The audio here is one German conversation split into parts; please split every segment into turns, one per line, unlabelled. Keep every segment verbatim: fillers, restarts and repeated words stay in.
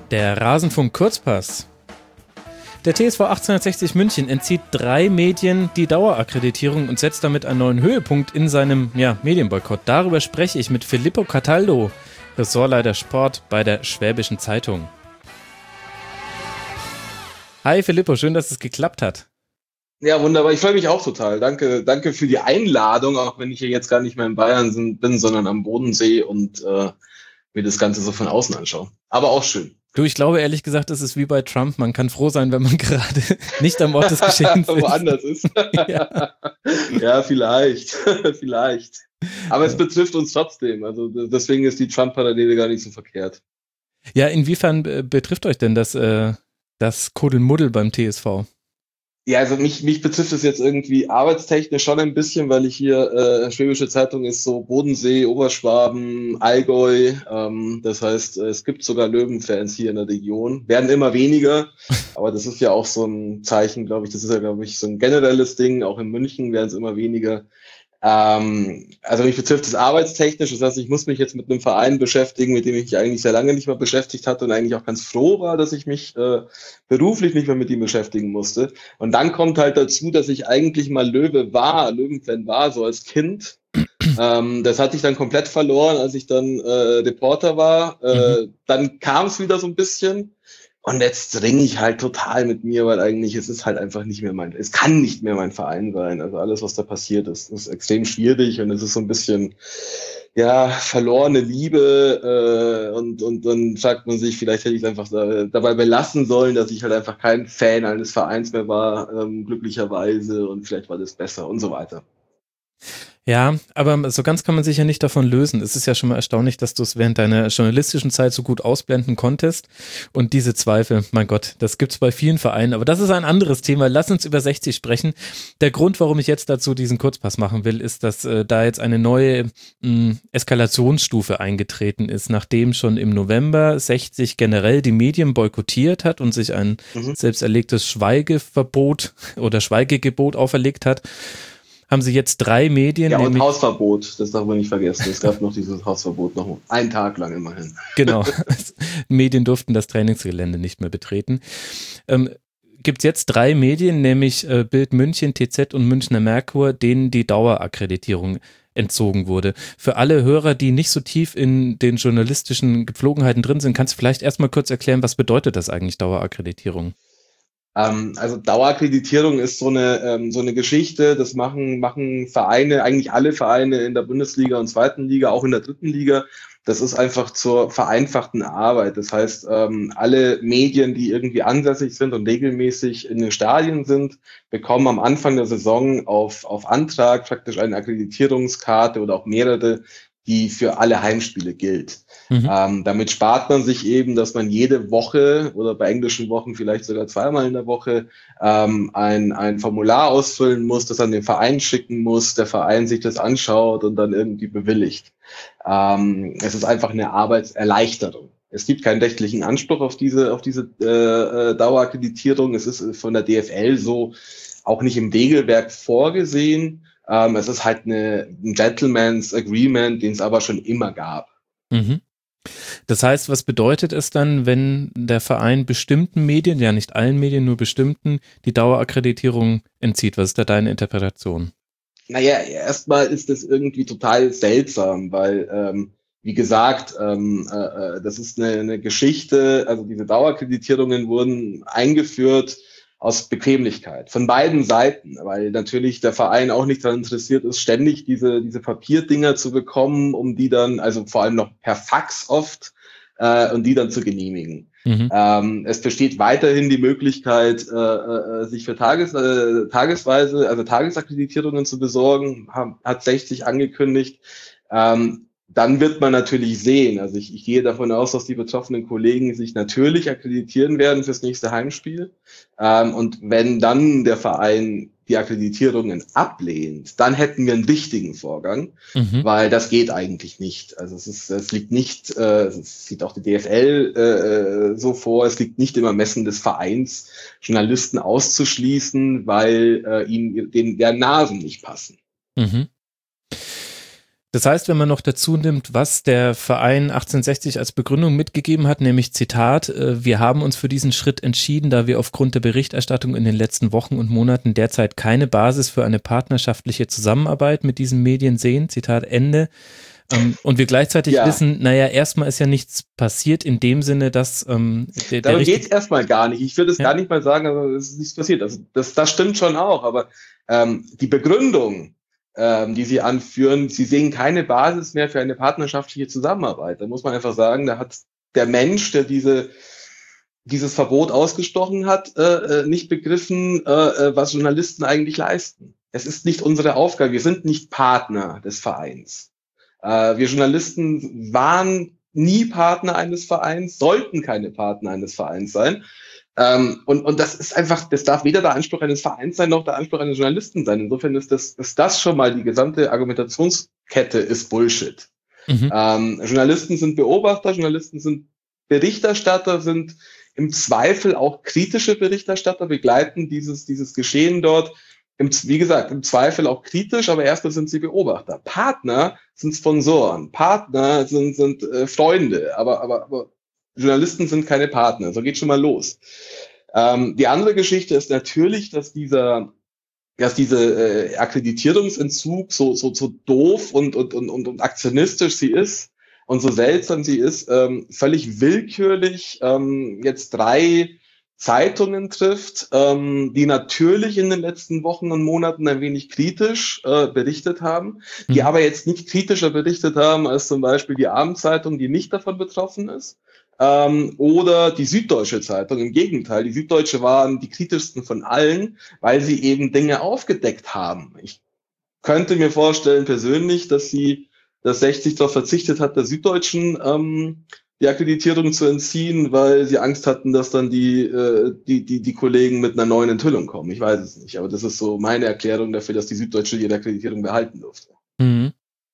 Der Rasenfunk-Kurzpass. Der T S V achtzehnhundertsechzig München entzieht drei Medien die Dauerakkreditierung und setzt damit einen neuen Höhepunkt in seinem ja, Medienboykott. Darüber spreche ich mit Filippo Cataldo, Ressortleiter Sport bei der Schwäbischen Zeitung. Hi Filippo, schön, dass es geklappt hat.
Ja, wunderbar. Ich freue mich auch total. Danke, danke für die Einladung, auch wenn ich hier jetzt gar nicht mehr in Bayern sind, bin, sondern am Bodensee und äh, mir das Ganze so von außen anschaue. Aber auch schön.
Du, ich glaube ehrlich gesagt, es ist wie bei Trump. Man kann froh sein, wenn man gerade nicht am Ort des Geschehens ist.
Woanders ist. ja. ja, vielleicht. vielleicht. Aber ja. Es betrifft uns trotzdem. Also deswegen ist die Trump-Parallele gar nicht so verkehrt.
Ja, inwiefern äh, betrifft euch denn das, äh, das Kuddelmuddel beim T S V?
Ja, also mich, mich betrifft es jetzt irgendwie arbeitstechnisch schon ein bisschen, weil ich hier, äh, Schwäbische Zeitung ist so Bodensee, Oberschwaben, Allgäu, ähm, das heißt, es gibt sogar Löwenfans hier in der Region, werden immer weniger, aber das ist ja auch so ein Zeichen, glaube ich, das ist ja, glaube ich, so ein generelles Ding, auch in München werden es immer weniger. Ähm, also mich betrifft es arbeitstechnisch, das heißt, ich muss mich jetzt mit einem Verein beschäftigen, mit dem ich mich eigentlich sehr lange nicht mehr beschäftigt hatte und eigentlich auch ganz froh war, dass ich mich äh, beruflich nicht mehr mit ihm beschäftigen musste. Und dann kommt halt dazu, dass ich eigentlich mal Löwe war, Löwenfan war, so als Kind. Ähm, das hatte ich dann komplett verloren, als ich dann äh, Reporter war. Äh, mhm. Dann kam es wieder so ein bisschen. Und jetzt ringe ich halt total mit mir, weil eigentlich es ist halt einfach nicht mehr mein, es kann nicht mehr mein Verein sein. Also alles, was da passiert ist, ist extrem schwierig und es ist so ein bisschen, ja, verlorene Liebe äh, und und dann sagt man sich, vielleicht hätte ich es einfach da, dabei belassen sollen, dass ich halt einfach kein Fan eines Vereins mehr war, ähm, glücklicherweise und vielleicht war das besser und so weiter.
Ja, aber so ganz kann man sich ja nicht davon lösen. Es ist ja schon mal erstaunlich, dass du es während deiner journalistischen Zeit so gut ausblenden konntest. Und diese Zweifel, mein Gott, das gibt's bei vielen Vereinen. Aber das ist ein anderes Thema. Lass uns über sechzig sprechen. Der Grund, warum ich jetzt dazu diesen Kurzpass machen will, ist, dass äh, da jetzt eine neue mh, Eskalationsstufe eingetreten ist, nachdem schon im November sechzig generell die Medien boykottiert hat und sich ein mhm. selbst erlegtes Schweigeverbot oder Schweigegebot auferlegt hat. Haben sie jetzt drei Medien.
Ja, und Hausverbot, das darf man nicht vergessen. Es gab noch dieses Hausverbot, noch einen Tag lang immerhin.
Genau, Medien durften das Trainingsgelände nicht mehr betreten. Ähm, gibt es jetzt drei Medien, nämlich äh, Bild München, T Z und Münchner Merkur, denen die Dauerakkreditierung entzogen wurde. Für alle Hörer, die nicht so tief in den journalistischen Gepflogenheiten drin sind, kannst du vielleicht erstmal kurz erklären, was bedeutet das eigentlich, Dauerakkreditierung?
Also Dauerakkreditierung ist so eine ähm, so eine Geschichte, das machen machen Vereine, eigentlich alle Vereine in der Bundesliga und zweiten Liga, auch in der dritten Liga. Das ist einfach zur vereinfachten Arbeit. Das heißt, ähm, alle Medien, die irgendwie ansässig sind und regelmäßig in den Stadien sind, bekommen am Anfang der Saison auf auf Antrag praktisch eine Akkreditierungskarte oder auch mehrere, die für alle Heimspiele gilt. Mhm. Ähm, damit spart man sich eben, dass man jede Woche oder bei englischen Wochen vielleicht sogar zweimal in der Woche ähm, ein, ein Formular ausfüllen muss, das an den Verein schicken muss, der Verein sich das anschaut und dann irgendwie bewilligt. Ähm, es ist einfach eine Arbeitserleichterung. Es gibt keinen rechtlichen Anspruch auf diese, auf diese äh, Dauerakkreditierung. Es ist von der D F L so auch nicht im Regelwerk vorgesehen. Ähm, es ist halt eine, ein Gentleman's Agreement, den es aber schon immer gab.
Mhm. Das heißt, was bedeutet es dann, wenn der Verein bestimmten Medien, ja nicht allen Medien, nur bestimmten, die Dauerakkreditierung entzieht? Was ist da deine Interpretation?
Naja, erstmal ist das irgendwie total seltsam, weil, ähm, wie gesagt, ähm, äh, das ist eine, eine Geschichte, also diese Dauerakkreditierungen wurden eingeführt aus Bequemlichkeit von beiden Seiten, weil natürlich der Verein auch nicht daran interessiert ist, ständig diese diese Papierdinger zu bekommen, um die dann, also vor allem noch per Fax oft, äh, und die dann zu genehmigen. Mhm. Ähm, es besteht weiterhin die Möglichkeit, äh, äh, sich für Tages, äh, tagesweise, also Tagesakkreditierungen zu besorgen, haben, hat sechzig angekündigt. Ähm, Dann wird man natürlich sehen, also ich, ich gehe davon aus, dass die betroffenen Kollegen sich natürlich akkreditieren werden fürs nächste Heimspiel. Ähm, und wenn dann der Verein die Akkreditierungen ablehnt, dann hätten wir einen wichtigen Vorgang, mhm. weil das geht eigentlich nicht. Also es ist, es liegt nicht, äh, es sieht auch die D F L äh, so vor, es liegt nicht im Ermessen des Vereins, Journalisten auszuschließen, weil äh, ihnen den, deren Nasen nicht passen.
Mhm. Das heißt, wenn man noch dazu nimmt, was der Verein achtzehnhundertsechzig als Begründung mitgegeben hat, nämlich Zitat, äh, wir haben uns für diesen Schritt entschieden, da wir aufgrund der Berichterstattung in den letzten Wochen und Monaten derzeit keine Basis für eine partnerschaftliche Zusammenarbeit mit diesen Medien sehen, Zitat Ende. Ähm, und wir gleichzeitig ja. wissen, naja, erstmal ist ja nichts passiert in dem Sinne, dass ähm,
der, der Darum geht es erstmal gar nicht. Ich würde es ja. gar nicht mal sagen, also es ist nichts passiert. Also das, das stimmt schon auch, aber ähm, die Begründung, ähm, die Sie anführen, Sie sehen keine Basis mehr für eine partnerschaftliche Zusammenarbeit. Da muss man einfach sagen, da hat der Mensch, der diese dieses Verbot ausgesprochen hat, äh, nicht begriffen, äh, was Journalisten eigentlich leisten. Es ist nicht unsere Aufgabe. Wir sind nicht Partner des Vereins. Wir Journalisten waren nie Partner eines Vereins, sollten keine Partner eines Vereins sein. Und, und das ist einfach, das darf weder der Anspruch eines Vereins sein, noch der Anspruch eines Journalisten sein. Insofern ist das, ist das schon mal, die gesamte Argumentationskette ist Bullshit. Mhm. Ähm, Journalisten sind Beobachter, Journalisten sind Berichterstatter, sind im Zweifel auch kritische Berichterstatter, begleiten dieses, dieses Geschehen dort. Im, wie gesagt, im Zweifel auch kritisch, aber erstmal sind sie Beobachter. Partner sind Sponsoren, Partner sind, sind äh, Freunde, aber, aber, aber Journalisten sind keine Partner. So geht schon mal los. Ähm, die andere Geschichte ist natürlich, dass dieser, dass diese äh, Akkreditierungsentzug so, so, so doof und, und, und, und, und aktionistisch sie ist und so seltsam sie ist, ähm, völlig willkürlich ähm, jetzt drei Zeitungen trifft, ähm, die natürlich in den letzten Wochen und Monaten ein wenig kritisch äh, berichtet haben, die mhm. aber jetzt nicht kritischer berichtet haben als zum Beispiel die Abendzeitung, die nicht davon betroffen ist, ähm, oder die Süddeutsche Zeitung. Im Gegenteil, die Süddeutsche waren die kritischsten von allen, weil sie eben Dinge aufgedeckt haben. Ich könnte mir vorstellen persönlich, dass sie, dass sechzig darauf verzichtet hat, der Süddeutschen ähm, die Akkreditierung zu entziehen, weil sie Angst hatten, dass dann die, äh, die, die, die Kollegen mit einer neuen Enthüllung kommen. Ich weiß es nicht, aber das ist so meine Erklärung dafür, dass die Süddeutsche ihre Akkreditierung behalten durfte.
Mhm.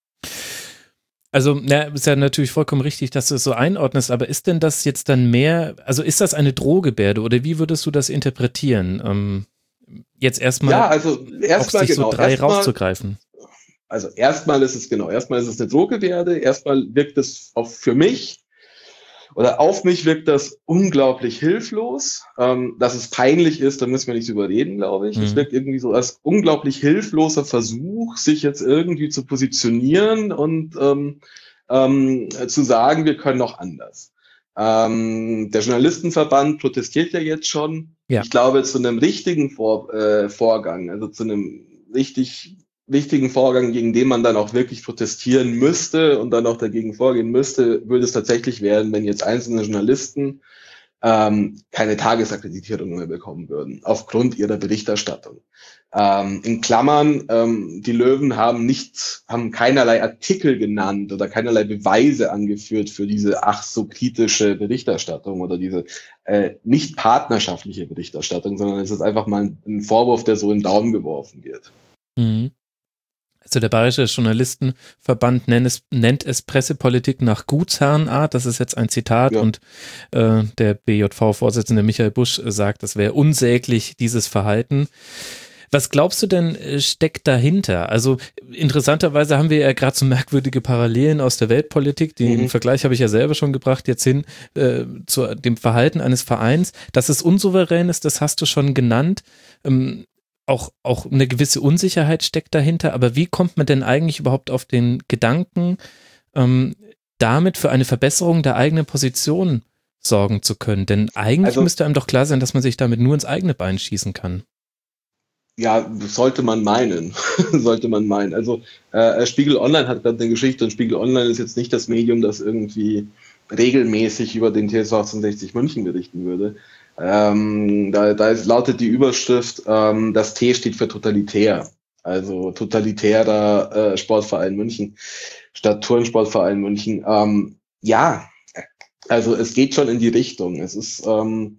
Also, na, ist ja natürlich vollkommen richtig, dass du es so einordnest, aber ist denn das jetzt dann mehr, also ist das eine Drohgebärde oder wie würdest du das interpretieren? Ähm, jetzt erstmal,
ja, also erstmal
sich
genau,
so drei
erstmal,
rauszugreifen.
Also erstmal ist es genau, erstmal ist es eine Drohgebärde, erstmal wirkt es auch für mich, oder auf mich wirkt das unglaublich hilflos. Ähm, dass es peinlich ist, da müssen wir nicht drüber reden, glaube ich. Mhm. Es wirkt irgendwie so als unglaublich hilfloser Versuch, sich jetzt irgendwie zu positionieren und ähm, ähm, zu sagen, wir können noch anders. Ähm, der Journalistenverband protestiert ja jetzt schon. Ja. Ich glaube, zu einem richtigen Vor- äh, Vorgang, also zu einem richtig wichtigen Vorgang, gegen den man dann auch wirklich protestieren müsste und dann auch dagegen vorgehen müsste, würde es tatsächlich werden, wenn jetzt einzelne Journalisten ähm, keine Tagesakkreditierung mehr bekommen würden, aufgrund ihrer Berichterstattung. Ähm, in Klammern, ähm, die Löwen haben nicht, haben keinerlei Artikel genannt oder keinerlei Beweise angeführt für diese ach so kritische Berichterstattung oder diese äh, nicht partnerschaftliche Berichterstattung, sondern es ist einfach mal ein, ein Vorwurf, der so in den Daumen geworfen wird.
Mhm. Also der Bayerische Journalistenverband nennt es, nennt es Pressepolitik nach Gutsherrenart. Das ist jetzt ein Zitat ja. Und äh, der B J V-Vorsitzende Michael Busch sagt, das wäre unsäglich, dieses Verhalten. Was glaubst du denn steckt dahinter? Also interessanterweise haben wir ja gerade so merkwürdige Parallelen aus der Weltpolitik. Den mhm. Vergleich habe ich ja selber schon gebracht, jetzt hin äh, zu dem Verhalten eines Vereins. Dass es unsouverän ist, das hast du schon genannt. Ähm, Auch, auch eine gewisse Unsicherheit steckt dahinter, aber wie kommt man denn eigentlich überhaupt auf den Gedanken, ähm, damit für eine Verbesserung der eigenen Position sorgen zu können? Denn eigentlich also, müsste einem doch klar sein, dass man sich damit nur ins eigene Bein schießen kann.
Ja, sollte man meinen, sollte man meinen. Also äh, Spiegel Online hat gerade eine Geschichte und Spiegel Online ist jetzt nicht das Medium, das irgendwie regelmäßig über den T S V achtzehnhundertsechzig München berichten würde. Ähm, da, da ist, lautet die Überschrift, ähm, das T steht für totalitär, also totalitärer äh, Sportverein München statt Turnsportverein München. Ähm, ja, also es geht schon in die Richtung. Es ist ähm,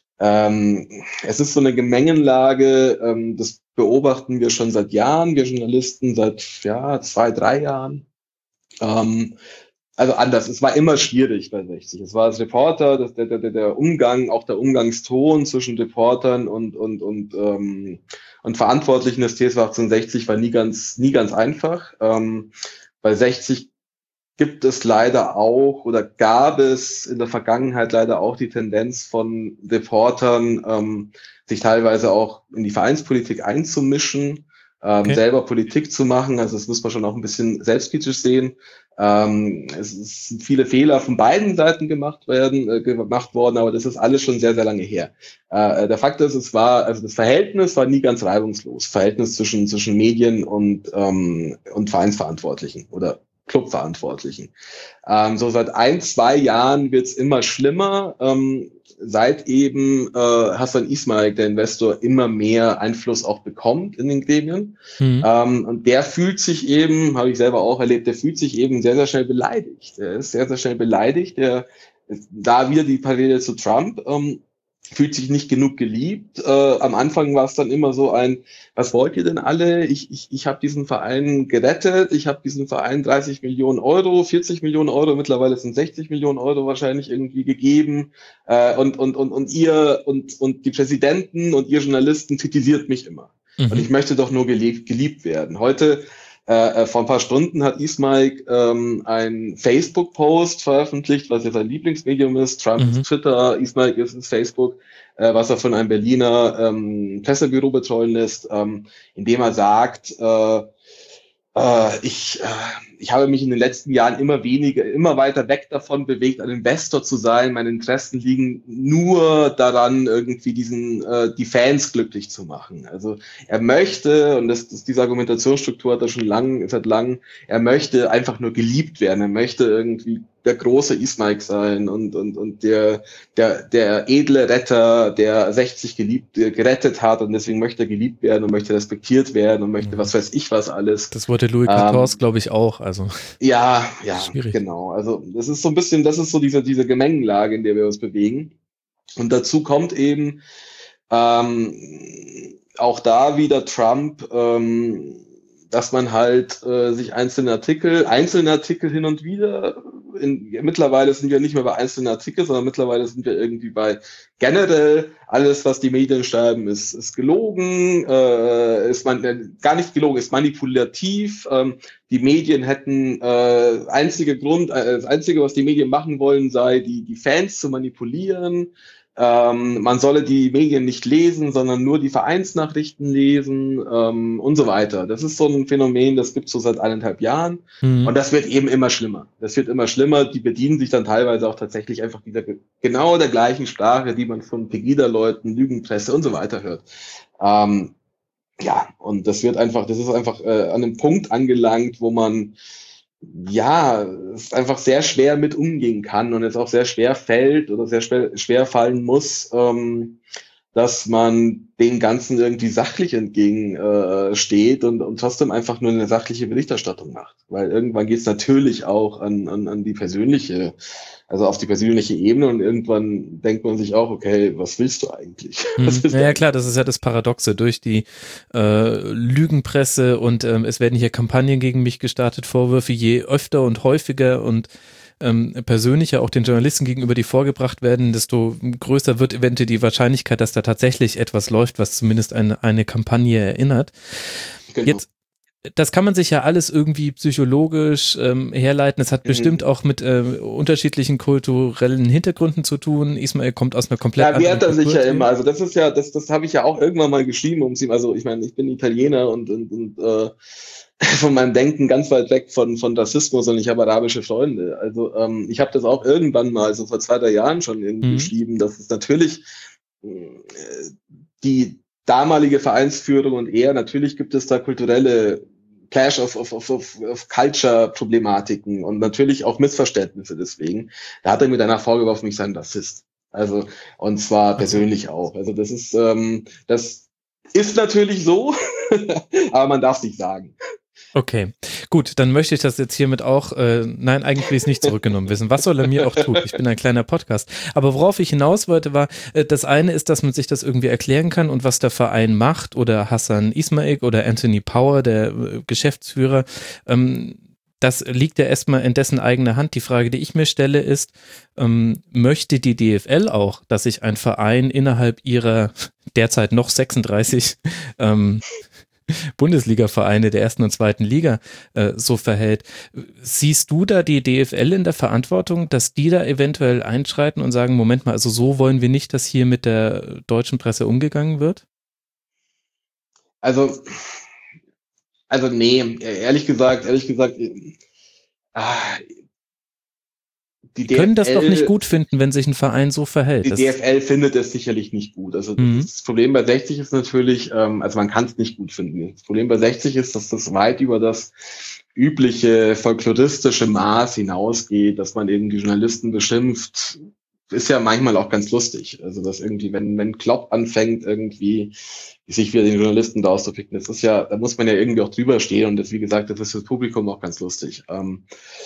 ähm, es ist so eine Gemengenlage, ähm, das beobachten wir schon seit Jahren, wir Journalisten seit ja zwei, drei Jahren. Ähm, Also anders, es war immer schwierig bei sechzig. Es war als Reporter, das, der, der, der Umgang, auch der Umgangston zwischen Reportern und, und, und, ähm, und Verantwortlichen des T S V achtzehnhundertsechzig war nie ganz, nie ganz einfach. Ähm, bei sechzig gibt es leider auch oder gab es in der Vergangenheit leider auch die Tendenz von Reportern, ähm, sich teilweise auch in die Vereinspolitik einzumischen, ähm, okay. selber Politik zu machen. Also das muss man schon auch ein bisschen selbstkritisch sehen. Ähm, es sind viele Fehler von beiden Seiten gemacht werden, äh, gemacht worden, aber das ist alles schon sehr, sehr lange her. Äh, der Fakt ist, es war, also das Verhältnis war nie ganz reibungslos. Verhältnis zwischen, zwischen Medien und, ähm, und Vereinsverantwortlichen oder Clubverantwortlichen. Ähm, so seit ein, zwei Jahren wird's immer schlimmer, ähm, seit eben äh, Hassan Ismail, der Investor, immer mehr Einfluss auch bekommt in den Gremien. Mhm. Ähm, und der fühlt sich eben, habe ich selber auch erlebt, der fühlt sich eben sehr, sehr schnell beleidigt. Er ist sehr, sehr schnell beleidigt. Der ist da wieder die Parallele zu Trump. Ähm, fühlt sich nicht genug geliebt. Äh, am Anfang war es dann immer so ein, was wollt ihr denn alle? Ich, ich, ich habe diesen Verein gerettet, ich habe diesen Verein dreißig Millionen Euro, vierzig Millionen Euro, mittlerweile sind sechzig Millionen Euro wahrscheinlich irgendwie gegeben. Äh, und, und, und, und ihr und, und die Präsidenten und ihr Journalisten kritisiert mich immer. Mhm. Und ich möchte doch nur geliebt, geliebt werden. Heute Äh, vor ein paar Stunden hat Ismail ähm, ein Facebook-Post veröffentlicht, was ja sein Lieblingsmedium ist. Trump mhm. ist Twitter, Ismail ist es Facebook, äh, was er von einem Berliner ähm, Pressebüro betreuen lässt, ähm, indem er sagt, äh, äh, ich, äh, ich habe mich in den letzten Jahren immer weniger, immer weiter weg davon bewegt, ein Investor zu sein. Meine Interessen liegen nur daran, irgendwie diesen äh, die Fans glücklich zu machen. Also er möchte, und das, das diese Argumentationsstruktur hat er schon lang, seit lang, er möchte einfach nur geliebt werden. Er möchte irgendwie der große Ismail sein und und und der der der edle Retter, der sechzig geliebt gerettet hat, und deswegen möchte er geliebt werden und möchte respektiert werden und möchte, was weiß ich was alles.
Das wollte Louis Quatorze, ähm, glaube ich, auch. Also
ja, ja, schwierig. Genau. Also das ist so ein bisschen, das ist so diese diese Gemengenlage, in der wir uns bewegen. Und dazu kommt eben ähm, auch da wieder Trump, ähm, dass man halt äh, sich einzelne Artikel, einzelne Artikel hin und wieder, in, mittlerweile sind wir nicht mehr bei einzelnen Artikeln, sondern mittlerweile sind wir irgendwie bei generell alles, was die Medien schreiben, ist, ist gelogen, äh, ist man äh, gar nicht gelogen, ist manipulativ. Ähm, die Medien hätten äh, einzige Grund, äh, das einzige, was die Medien machen wollen, sei die die Fans zu manipulieren. Ähm, man solle die Medien nicht lesen, sondern nur die Vereinsnachrichten lesen ähm, und so weiter. Das ist so ein Phänomen, das gibt es so seit eineinhalb Jahren. Mhm. Und das wird eben immer schlimmer. Das wird immer schlimmer. Die bedienen sich dann teilweise auch tatsächlich einfach dieser genau der gleichen Sprache, die man von Pegida-Leuten, Lügenpresse und so weiter hört. Ähm, ja, und das wird einfach, das ist einfach äh, an einem Punkt angelangt, wo man ja, es einfach sehr schwer mit umgehen kann und es auch sehr schwer fällt oder sehr schwer, schwer fallen muss, ähm, dass man dem Ganzen irgendwie sachlich entgegensteht äh, steht und, und trotzdem einfach nur eine sachliche Berichterstattung macht. Weil irgendwann geht es natürlich auch an, an, an die persönliche, also auf die persönliche Ebene, und irgendwann denkt man sich auch, okay, was willst du eigentlich?
Hm. Ja, ja klar, das ist ja das Paradoxe. Durch die äh, Lügenpresse und ähm, es werden hier Kampagnen gegen mich gestartet, Vorwürfe, je öfter und häufiger und ähm, persönlicher auch den Journalisten gegenüber, die vorgebracht werden, desto größer wird eventuell die Wahrscheinlichkeit, dass da tatsächlich etwas läuft, was zumindest eine, eine Kampagne erinnert. Genau. Jetzt Das kann man sich ja alles irgendwie psychologisch ähm, herleiten. Es hat mhm. bestimmt auch mit äh, unterschiedlichen kulturellen Hintergründen zu tun. Ismail kommt aus einer komplett anderen
Kultur. Ja, wehrt er sich ja immer. Also das ist ja, das, das habe ich ja auch irgendwann mal geschrieben, um sie, also ich meine, ich bin Italiener und, und, und äh, von meinem Denken ganz weit weg von, von Rassismus, und ich habe arabische Freunde. Also ähm, ich habe das auch irgendwann mal, so vor zwei, drei Jahren schon irgendwie mhm. geschrieben, dass es natürlich äh, die damalige Vereinsführung und er, natürlich gibt es da kulturelle Clash of, of, of, of, of Culture-Problematiken und natürlich auch Missverständnisse deswegen. Da hat er mit einer vorgeworfen, ich sei ein Rassist. Also, und zwar persönlich auch. Also das ist, ähm, das ist natürlich so, aber man darf es nicht sagen.
Okay, gut, dann möchte ich das jetzt hiermit auch, äh, nein, eigentlich will ich es nicht zurückgenommen wissen. Was soll er mir auch tun? Ich bin ein kleiner Podcast. Aber worauf ich hinaus wollte war, äh, das eine ist, dass man sich das irgendwie erklären kann und was der Verein macht oder Hassan Ismail oder Anthony Power, der äh, Geschäftsführer, ähm, das liegt ja erstmal in dessen eigener Hand. Die Frage, die ich mir stelle, ist, ähm, möchte die D F L auch, dass sich ein Verein innerhalb ihrer derzeit noch sechsunddreißig ähm, Bundesliga-Vereine der ersten und zweiten Liga äh, so verhält. Siehst du da die D F L in der Verantwortung, dass die da eventuell einschreiten und sagen, Moment mal, also so wollen wir nicht, dass hier mit der deutschen Presse umgegangen wird?
Also, also nee, ehrlich gesagt, ehrlich gesagt, ah, die
Die können
D F L,
das doch nicht gut finden, wenn sich ein Verein so verhält.
Die
Das
D F L findet es sicherlich nicht gut. Also
mhm.
das Problem bei sechzig ist natürlich, ähm, also man kann es nicht gut finden. Das Problem bei sechzig ist, dass das weit über das übliche folkloristische Maß hinausgeht, dass man eben die Journalisten beschimpft. Ist ja manchmal auch ganz lustig. Also dass irgendwie, wenn, wenn Klopp anfängt, irgendwie sich wieder den Journalisten da auszupicken, das ist ja, da muss man ja irgendwie auch drüber stehen und das, wie gesagt, das ist für das Publikum auch ganz lustig. Ähm,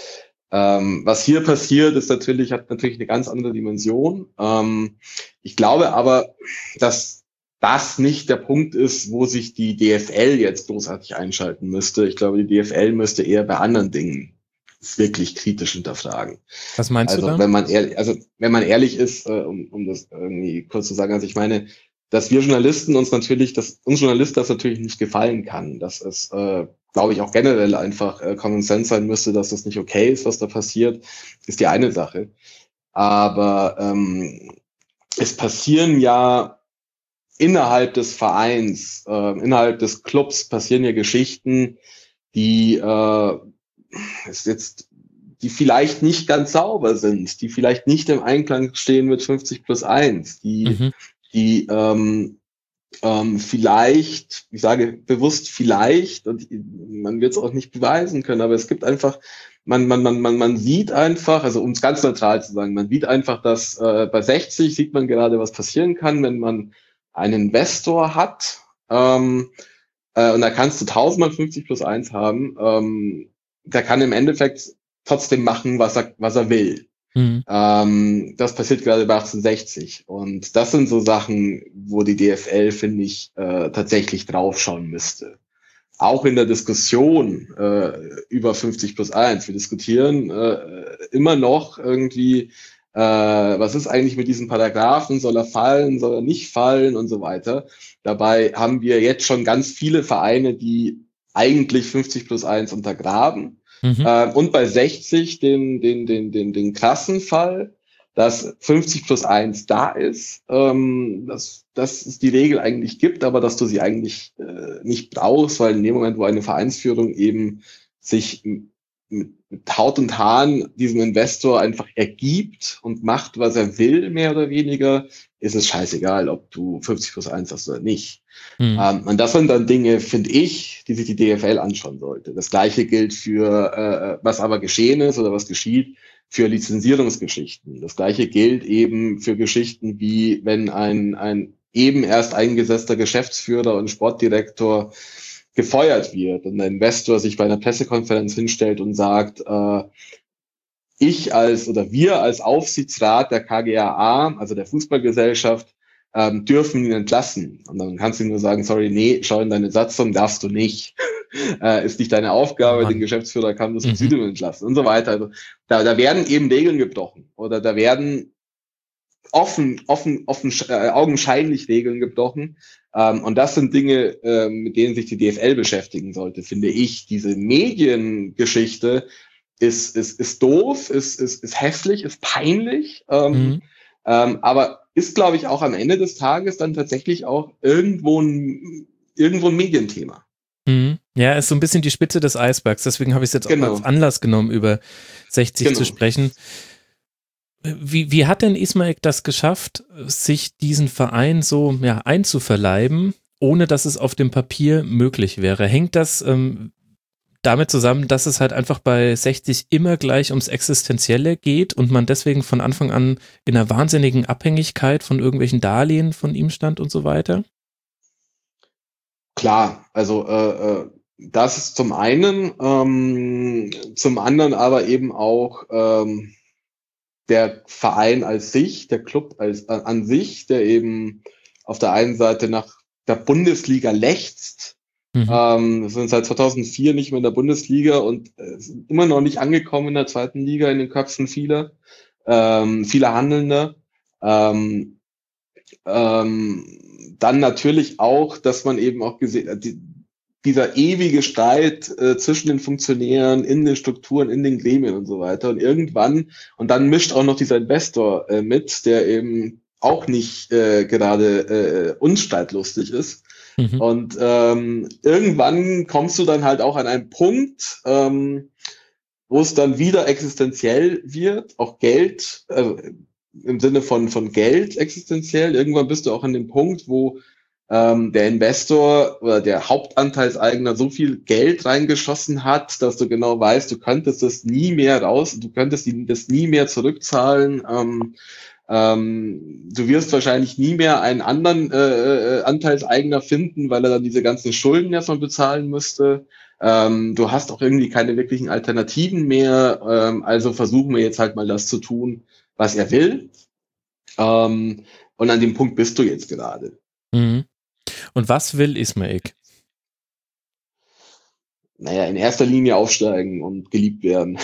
ähm, was hier passiert, ist natürlich, hat natürlich eine ganz andere Dimension. Ähm, ich glaube aber, dass das nicht der Punkt ist, wo sich die D F L jetzt großartig einschalten müsste. Ich glaube, die D F L müsste eher bei anderen Dingen wirklich kritisch hinterfragen.
Was meinst
also,
du da?
Wenn man ehrlich, also wenn man ehrlich ist, äh, um, um das irgendwie kurz zu sagen, also ich meine, dass wir Journalisten uns natürlich, dass uns Journalisten das natürlich nicht gefallen kann, dass es, äh, glaube ich, auch generell einfach äh, Common Sense sein müsste, dass das nicht okay ist, was da passiert, ist die eine Sache. Aber ähm, es passieren ja innerhalb des Vereins, äh, innerhalb des Clubs passieren ja Geschichten, die äh, ist jetzt, die vielleicht nicht ganz sauber sind, die vielleicht nicht im Einklang stehen mit fünfzig plus eins, die,
Mhm.
die ähm, ähm, vielleicht, ich sage bewusst vielleicht, und man wird es auch nicht beweisen können, aber es gibt einfach, man, man, man, man, man sieht einfach, also um es ganz neutral zu sagen, man sieht einfach, dass äh, bei sechzig sieht man gerade, was passieren kann, wenn man einen Investor hat, ähm, äh, und da kannst du tausendmal fünfzig plus eins haben, ähm, der kann im Endeffekt trotzdem machen, was er, was er will.
Mhm.
Ähm, das passiert gerade bei achtzehnhundertsechzig. Und das sind so Sachen, wo die D F L, finde ich, äh, tatsächlich draufschauen müsste. Auch in der Diskussion äh, über fünfzig plus eins. Wir diskutieren äh, immer noch irgendwie, äh, was ist eigentlich mit diesem Paragraphen? Soll er fallen? Soll er nicht fallen? Und so weiter. Dabei haben wir jetzt schon ganz viele Vereine, die eigentlich fünfzig plus eins untergraben.
Mhm.
Äh, und bei sechzig den, den, den, den, den krassen Fall, dass fünfzig plus eins da ist, ähm, dass, dass es die Regel eigentlich gibt, aber dass du sie eigentlich äh, nicht brauchst, weil in dem Moment, wo eine Vereinsführung eben sich mit, mit Haut und Haaren diesem Investor einfach ergibt und macht, was er will, mehr oder weniger, ist es scheißegal, ob du fünfzig plus eins hast oder nicht.
Mhm.
Ähm, und das sind dann Dinge, finde ich, die sich die D F L anschauen sollte. Das Gleiche gilt für, äh, was aber geschehen ist oder was geschieht, für Lizenzierungsgeschichten. Das Gleiche gilt eben für Geschichten wie, wenn ein, ein eben erst eingesetzter Geschäftsführer und Sportdirektor gefeuert wird und der Investor sich bei einer Pressekonferenz hinstellt und sagt, äh, ich als oder wir als Aufsichtsrat der K G A A, also der Fußballgesellschaft, ähm, dürfen ihn entlassen. Und dann kannst du nur sagen, sorry, nee, schau in deine Satzung, darfst du nicht. äh, ist nicht deine Aufgabe,
Oh
den Geschäftsführer kann das Präsidium mhm. entlassen und so weiter. Also da, da werden eben Regeln gebrochen oder da werden offen, offen, offen, äh, augenscheinlich Regeln gebrochen. Ähm, und das sind Dinge, äh, mit denen sich die D F L beschäftigen sollte, finde ich. Diese Mediengeschichte ist, ist, ist doof, ist, ist, ist hässlich, ist peinlich, ähm,
Mhm.
ähm, aber ist, glaube ich, auch am Ende des Tages dann tatsächlich auch irgendwo ein, irgendwo ein Medienthema.
Mhm. Ja, ist so ein bisschen die Spitze des Eisbergs, deswegen habe ich es jetzt
Genau.
auch als Anlass genommen, über sechzig
Genau.
zu sprechen. Wie, wie hat denn Ismail das geschafft, sich diesen Verein so ja, einzuverleiben, ohne dass es auf dem Papier möglich wäre? Hängt das ähm, damit zusammen, dass es halt einfach bei sechzig immer gleich ums Existenzielle geht und man deswegen von Anfang an in einer wahnsinnigen Abhängigkeit von irgendwelchen Darlehen von ihm stand und so weiter?
Klar, also äh, äh, das ist zum einen, ähm, zum anderen aber eben auch ähm, der Verein als sich, der Club als äh, an sich, der eben auf der einen Seite nach der Bundesliga lechzt.
Mhm.
Ähm, wir sind seit zweitausendvier nicht mehr in der Bundesliga und äh, sind immer noch nicht angekommen in der zweiten Liga in den Köpfen vieler, ähm, vieler Handelnder. Ähm, ähm, dann natürlich auch, dass man eben auch gesehen hat, die, dieser ewige Streit äh, zwischen den Funktionären, in den Strukturen, in den Gremien und so weiter. Und irgendwann, und dann mischt auch noch dieser Investor äh, mit, der eben auch nicht äh, gerade äh, unstreitlustig ist.
Mhm.
Und ähm, irgendwann kommst du dann halt auch an einen Punkt, ähm, wo es dann wieder existenziell wird, auch Geld, also im Sinne von, von Geld existenziell. Irgendwann bist du auch an dem Punkt, wo ähm, der Investor oder der Hauptanteilseigner so viel Geld reingeschossen hat, dass du genau weißt, du könntest das nie mehr raus, du könntest das nie mehr zurückzahlen. Ähm, ähm, du wirst wahrscheinlich nie mehr einen anderen äh, äh, Anteilseigner finden, weil er dann diese ganzen Schulden erstmal bezahlen müsste. Ähm, du hast auch irgendwie keine wirklichen Alternativen mehr. Ähm, also versuchen wir jetzt halt mal das zu tun, was er will. Ähm, und an dem Punkt bist du jetzt gerade.
Mhm. Und was will Ismaik?
Naja, in erster Linie aufsteigen und geliebt werden.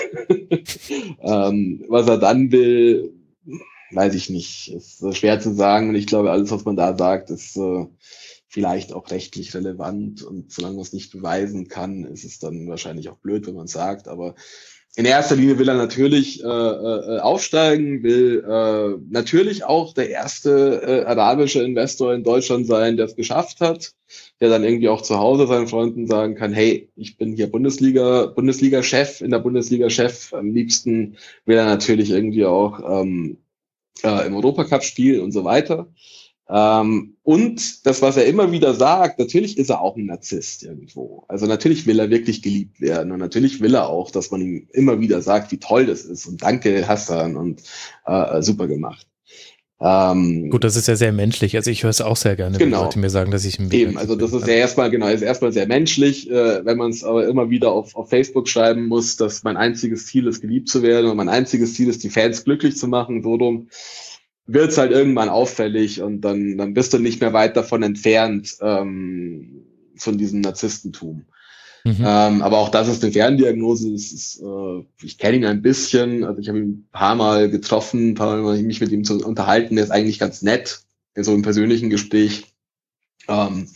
ähm, was er dann will, weiß ich nicht. Ist äh, schwer zu sagen. Und ich glaube, alles, was man da sagt, ist äh, vielleicht auch rechtlich relevant. Und solange man es nicht beweisen kann, ist es dann wahrscheinlich auch blöd, wenn man es sagt. Aber in erster Linie will er natürlich äh, äh, aufsteigen, will äh, natürlich auch der erste äh, arabische Investor in Deutschland sein, der es geschafft hat, der dann irgendwie auch zu Hause seinen Freunden sagen kann, hey, ich bin hier Bundesliga, Bundesliga-Chef, in der Bundesliga-Chef. Am liebsten will er natürlich irgendwie auch ähm, äh, im Europacup spielen und so weiter. Ähm, und das, was er immer wieder sagt, natürlich ist er auch ein Narzisst irgendwo. Also natürlich will er wirklich geliebt werden und natürlich will er auch, dass man ihm immer wieder sagt, wie toll das ist und danke Hassan und äh, super gemacht. Ähm,
Gut, das ist ja sehr menschlich. Also ich höre es auch sehr gerne, wenn
genau.
Leute mir sagen, dass ich im
Eben, also das ist ja erstmal, genau, ist erstmal sehr menschlich, äh, wenn man es aber immer wieder auf, auf Facebook schreiben muss, dass mein einziges Ziel ist, geliebt zu werden und mein einziges Ziel ist, die Fans glücklich zu machen, so rum wird es halt irgendwann auffällig und dann, dann bist du nicht mehr weit davon entfernt, ähm, von diesem Narzisstentum.
Mhm.
Ähm, aber auch das ist eine Ferndiagnose. Das ist, äh, ich kenne ihn ein bisschen, also ich habe ihn ein paar Mal getroffen, ein paar Mal mich mit ihm zu unterhalten. Der ist eigentlich ganz nett in so einem persönlichen Gespräch. Ähm,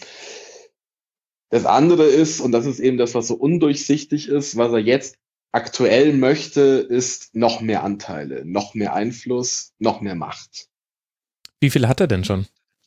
das andere ist, und das ist eben das, was so undurchsichtig ist, was er jetzt aktuell möchte, ist noch mehr Anteile, noch mehr Einfluss, noch mehr Macht.
Wie viel hat er denn schon?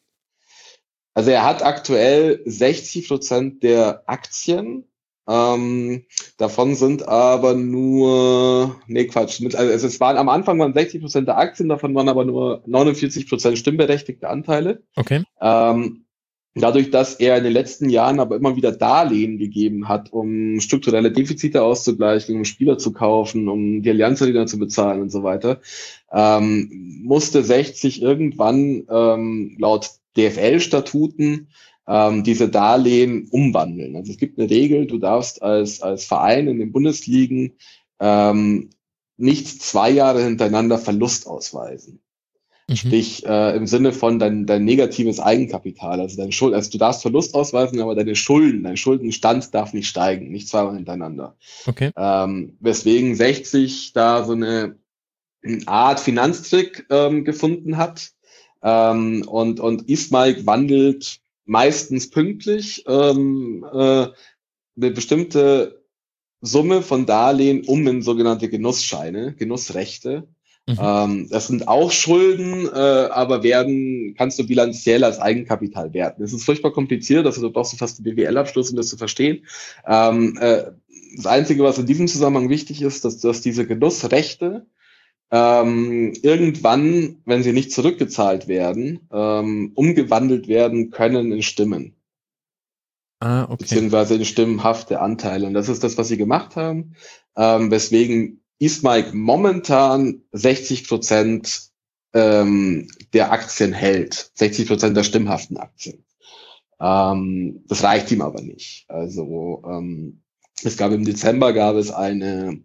Also er hat aktuell sechzig Prozent der Aktien. Ähm, davon sind aber nur, nee Quatsch, mit, also es waren am Anfang waren sechzig Prozent der Aktien, davon waren aber nur neunundvierzig Prozent stimmberechtigte Anteile.
Okay.
Ähm, Dadurch, dass er in den letzten Jahren aber immer wieder Darlehen gegeben hat, um strukturelle Defizite auszugleichen, um Spieler zu kaufen, um die Allianz Arena zu bezahlen und so weiter, ähm, musste sechzig irgendwann ähm, laut D F L-Statuten ähm, diese Darlehen umwandeln. Also es gibt eine Regel, du darfst als, als Verein in den Bundesligen ähm, nicht zwei Jahre hintereinander Verlust ausweisen.
Mhm.
Sprich, äh, im Sinne von dein, dein negatives Eigenkapital, also deine Schuld, also du darfst Verlust ausweisen, aber deine Schulden, dein Schuldenstand darf nicht steigen, nicht zweimal hintereinander.
Okay.
Ähm, weswegen sechzig da so eine, eine Art Finanztrick ähm, gefunden hat. Ähm, und, und Ismaik wandelt meistens pünktlich ähm, äh, eine bestimmte Summe von Darlehen um in sogenannte Genussscheine, Genussrechte.
Mhm.
Ähm, das sind auch Schulden, äh, aber werden, kannst du bilanziell als Eigenkapital werten. Das ist furchtbar kompliziert, also du brauchst fast einen B W L-Abschluss, um das zu verstehen. Ähm, äh, das Einzige, was in diesem Zusammenhang wichtig ist, dass, dass diese Genussrechte ähm, irgendwann, wenn sie nicht zurückgezahlt werden, ähm, umgewandelt werden können in Stimmen.
Ah, okay.
Beziehungsweise in stimmenhafte Anteile. Und das ist das, was sie gemacht haben, ähm, weswegen Ismaik momentan sechzig Prozent ähm, der Aktien hält, sechzig Prozent der stimmhaften Aktien. Ähm, das reicht ihm aber nicht. Also ähm, es gab im Dezember gab es eine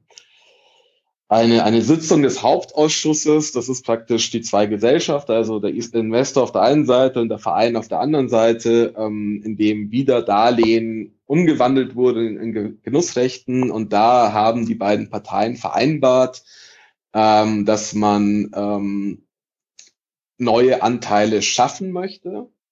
eine, eine Sitzung des Hauptausschusses, das ist praktisch die zwei Gesellschaften, also der Investor auf der einen Seite und der Verein auf der anderen Seite, ähm, in dem wieder Darlehen umgewandelt wurde in, in Genussrechten, und da haben die beiden Parteien vereinbart, ähm, dass man ähm, neue Anteile schaffen möchte.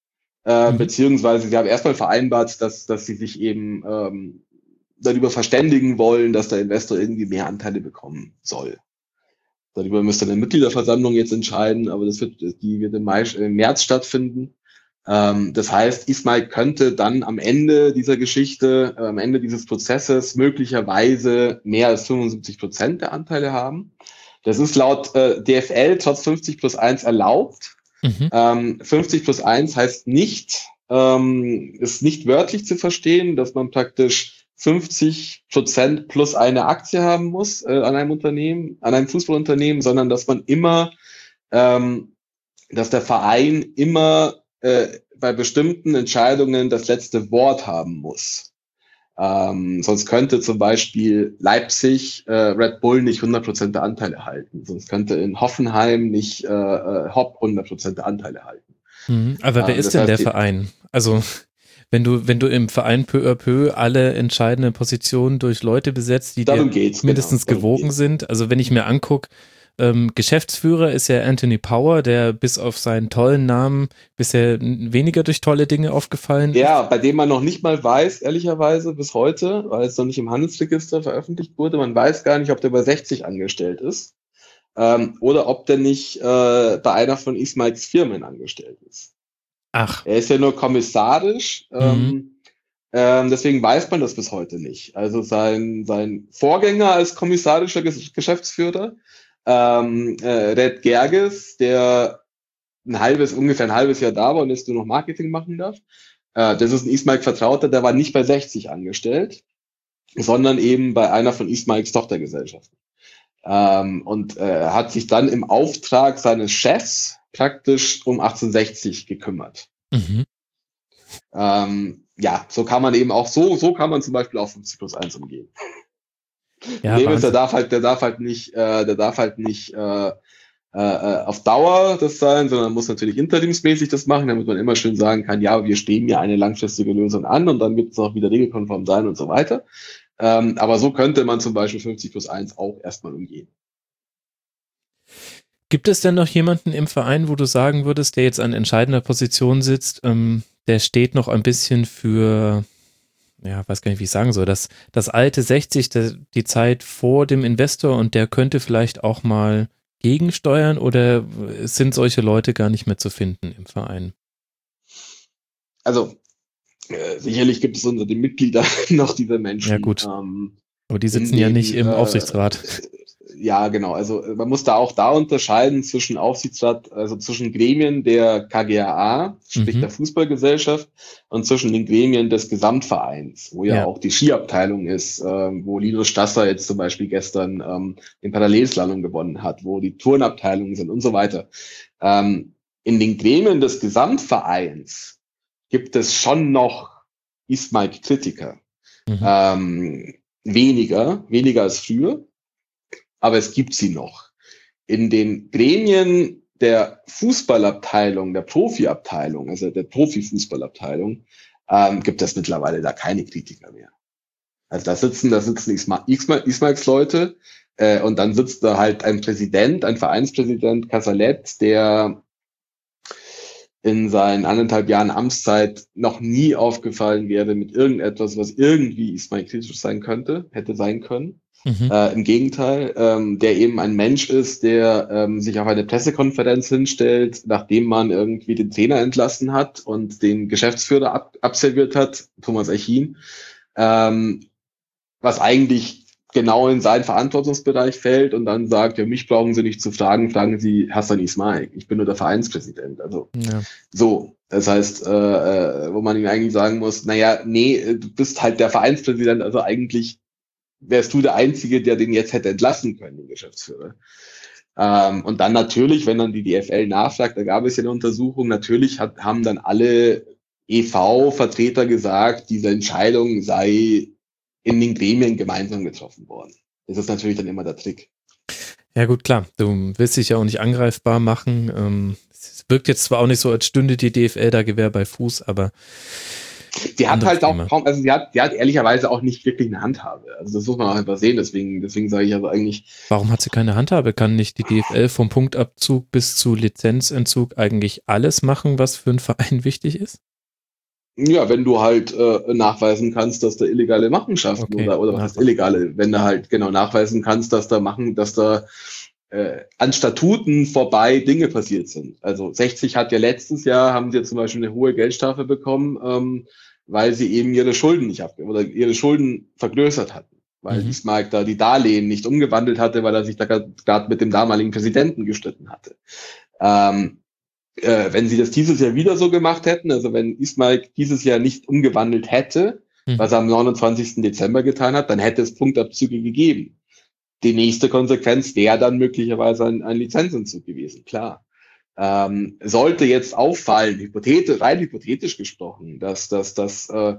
äh,
Mhm.
beziehungsweise sie haben erstmal vereinbart, dass, dass sie sich eben ähm, darüber verständigen wollen, dass der Investor irgendwie mehr Anteile bekommen soll. Darüber müsste eine Mitgliederversammlung jetzt entscheiden, aber das wird, die wird im, Mai, im März stattfinden. Ähm, das heißt, Ismail könnte dann am Ende dieser Geschichte, äh, am Ende dieses Prozesses möglicherweise mehr als fünfundsiebzig Prozent der Anteile haben. Das ist laut äh, D F L trotz fünfzig plus eins erlaubt.
Mhm.
Ähm, fünfzig plus eins heißt nicht, ähm, ist nicht wörtlich zu verstehen, dass man praktisch fünfzig Prozent plus eine Aktie haben muss äh, an einem Unternehmen, an einem Fußballunternehmen, sondern dass man immer, ähm, dass der Verein immer äh, bei bestimmten Entscheidungen das letzte Wort haben muss. Ähm, sonst könnte zum Beispiel Leipzig äh, Red Bull nicht hundert Prozent der Anteile halten. Sonst könnte in Hoffenheim nicht äh, äh, Hopp hundert Prozent der Anteile halten.
Mhm. Aber wer
Ähm,
ist
das
denn
heißt,
der
die,
Verein? Also wenn du, wenn du im Verein peu à peu alle entscheidenden Positionen durch Leute besetzt, die dir
darum geht's, genau.
mindestens
Darum
gewogen
geht's.
sind. Also wenn ich mir angucke, ähm, Geschäftsführer ist ja Anthony Power, der bis auf seinen tollen Namen bisher n- weniger durch tolle Dinge aufgefallen ist.
Ja, bei dem man noch nicht mal weiß, ehrlicherweise bis heute, weil es noch nicht im Handelsregister veröffentlicht wurde, man weiß gar nicht, ob der bei sechzig angestellt ist ähm, oder ob der nicht äh, bei einer von Ismails Firmen angestellt ist.
Ach.
Er ist ja nur kommissarisch,
Mhm.
ähm, ähm, deswegen weiß man das bis heute nicht. Also sein, sein Vorgänger als kommissarischer Ges- Geschäftsführer, ähm, äh, Red Gerges, der ein halbes, ungefähr ein halbes Jahr da war und jetzt nur noch Marketing machen darf, äh, das ist ein Ismail Vertrauter, der war nicht bei sechzig angestellt, sondern eben bei einer von Ismails Tochtergesellschaften. Ähm, und äh, hat sich dann im Auftrag seines Chefs praktisch um achtzehnhundertsechzig gekümmert.
Mhm.
Ähm, ja, so kann man eben auch so, so kann man zum Beispiel auch fünfzig plus eins umgehen.
Ja,
Problem ist, der
Wahnsinn.
darf halt, der darf halt nicht, äh, der darf halt nicht äh, äh, auf Dauer das sein, sondern muss natürlich interimsmäßig das machen, damit man immer schön sagen kann, ja, wir stehen ja eine langfristige Lösung an und dann wird es auch wieder regelkonform sein und so weiter. Ähm, aber so könnte man zum Beispiel fünfzig plus eins auch erstmal umgehen.
Gibt es denn noch jemanden im Verein, wo du sagen würdest, der jetzt an entscheidender Position sitzt, ähm, der steht noch ein bisschen für, ja, weiß gar nicht, wie ich sagen soll, das, das alte sechzig, der, die Zeit vor dem Investor und der könnte vielleicht auch mal gegensteuern oder sind solche Leute gar nicht mehr zu finden im Verein?
Also äh, sicherlich gibt es unter den Mitgliedern noch diese
Ja
Menschen,
gut,
ähm,
aber die
in
sitzen ja nicht
den
im
äh,
Aufsichtsrat.
ja, genau. Also äh, man muss da auch da unterscheiden zwischen Aufsichtsrat, also zwischen Gremien der K G A A, sprich
Mhm.
der Fußballgesellschaft, und zwischen den Gremien des Gesamtvereins, wo ja
Ja.
auch die Skiabteilung ist, ähm, wo Linus Stasser jetzt zum Beispiel gestern ähm, den Parallelslalom gewonnen hat, wo die Turnabteilungen sind und so weiter. Ähm, in den Gremien des Gesamtvereins gibt es schon noch Ismail-Kritiker.
Mhm.
Ähm, weniger, weniger als früher, aber es gibt sie noch. In den Gremien der Fußballabteilung, der Profiabteilung, also der Profifußballabteilung, ähm, gibt es mittlerweile da keine Kritiker mehr. Also da sitzen, da sitzen Ismails Leute äh, und dann sitzt da halt ein Präsident, ein Vereinspräsident Casalet, der in seinen anderthalb Jahren Amtszeit noch nie aufgefallen wäre mit irgendetwas, was irgendwie Ismail kritisch sein könnte, hätte sein können.
Mhm.
Äh, Im Gegenteil, ähm, der eben ein Mensch ist, der ähm, sich auf eine Pressekonferenz hinstellt, nachdem man irgendwie den Trainer entlassen hat und den Geschäftsführer ab absolviert hat, Thomas Eichin, ähm, was eigentlich genau in seinen Verantwortungsbereich fällt und dann sagt, ja, mich brauchen Sie nicht zu fragen, fragen Sie Hassan Ismail. Ich bin nur der Vereinspräsident. Also
Ja.
so, das heißt, äh, äh, wo man ihm eigentlich sagen muss, naja, nee, du bist halt der Vereinspräsident, also eigentlich wärst du der Einzige, der den jetzt hätte entlassen können, den Geschäftsführer. Ähm, und dann natürlich, wenn dann die D F L nachfragt, da gab es ja eine Untersuchung, natürlich hat, haben dann alle E V-Vertreter gesagt, diese Entscheidung sei in den Gremien gemeinsam getroffen worden. Das ist natürlich dann immer der Trick.
Ja gut, klar, du willst dich ja auch nicht angreifbar machen. Ähm, es wirkt jetzt zwar auch nicht so, als stünde die D F L da Gewehr bei Fuß, aber
Die hat halt
Thema.
auch kaum, also die hat, die hat ehrlicherweise auch nicht wirklich eine Handhabe. Also das muss man auch einfach sehen, deswegen, deswegen sage ich also eigentlich.
Warum hat sie keine Handhabe? Kann nicht die D F L vom Punktabzug bis zu Lizenzentzug eigentlich alles machen, was für einen Verein wichtig ist?
Ja, wenn du halt äh, nachweisen kannst, dass da illegale Machenschaften
Okay,
oder oder was heißt illegale, wenn du halt genau nachweisen kannst, dass da machen, dass da äh, an Statuten vorbei Dinge passiert sind. Also sechzig hat ja letztes Jahr, haben sie ja zum Beispiel eine hohe Geldstrafe bekommen, ähm, weil sie eben ihre Schulden nicht ab oder ihre Schulden vergrößert hatten, weil
Mhm.
Ismail da die Darlehen nicht umgewandelt hatte, weil er sich da gerade mit dem damaligen Präsidenten gestritten hatte. Ähm, äh, wenn sie das dieses Jahr wieder so gemacht hätten, also wenn Ismail dieses Jahr nicht umgewandelt hätte,
Mhm.
was er am neunundzwanzigsten Dezember getan hat, dann hätte es Punktabzüge gegeben. Die nächste Konsequenz wäre dann möglicherweise ein, ein Lizenzentzug gewesen, klar. Ähm, sollte jetzt auffallen, hypothetisch, rein hypothetisch gesprochen, dass dass, dass äh,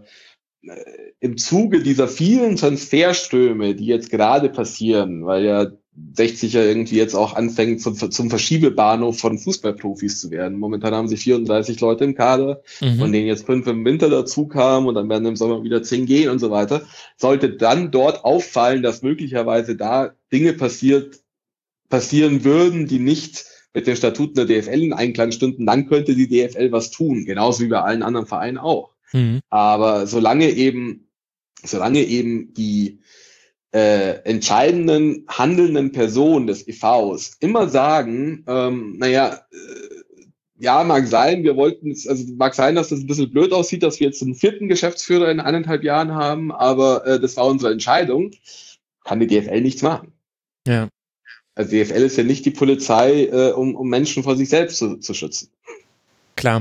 im Zuge dieser vielen Transferströme, die jetzt gerade passieren, weil ja sechzig ja irgendwie jetzt auch anfängt zum, zum Verschiebebahnhof von Fußballprofis zu werden. Momentan haben sie vierunddreißig Leute im Kader,
Mhm.
von denen jetzt fünf im Winter dazu kamen und dann werden im Sommer wieder zehn gehen und so weiter. Sollte dann dort auffallen, dass möglicherweise da Dinge passiert, passieren würden, die nicht mit den Statuten der D F L in Einklang stünden, dann könnte die D F L was tun, genauso wie bei allen anderen Vereinen auch.
Mhm.
Aber solange eben, solange eben die äh, entscheidenden handelnden Personen des E Vs immer sagen, ähm, naja, äh, ja, mag sein, wir wollten es, also mag sein, dass das ein bisschen blöd aussieht, dass wir jetzt einen vierten Geschäftsführer in eineinhalb Jahren haben, aber äh, das war unsere Entscheidung, kann die D F L nichts machen.
Ja.
Also die D F L ist ja nicht die Polizei, äh, um, um Menschen vor sich selbst zu, zu schützen.
Klar,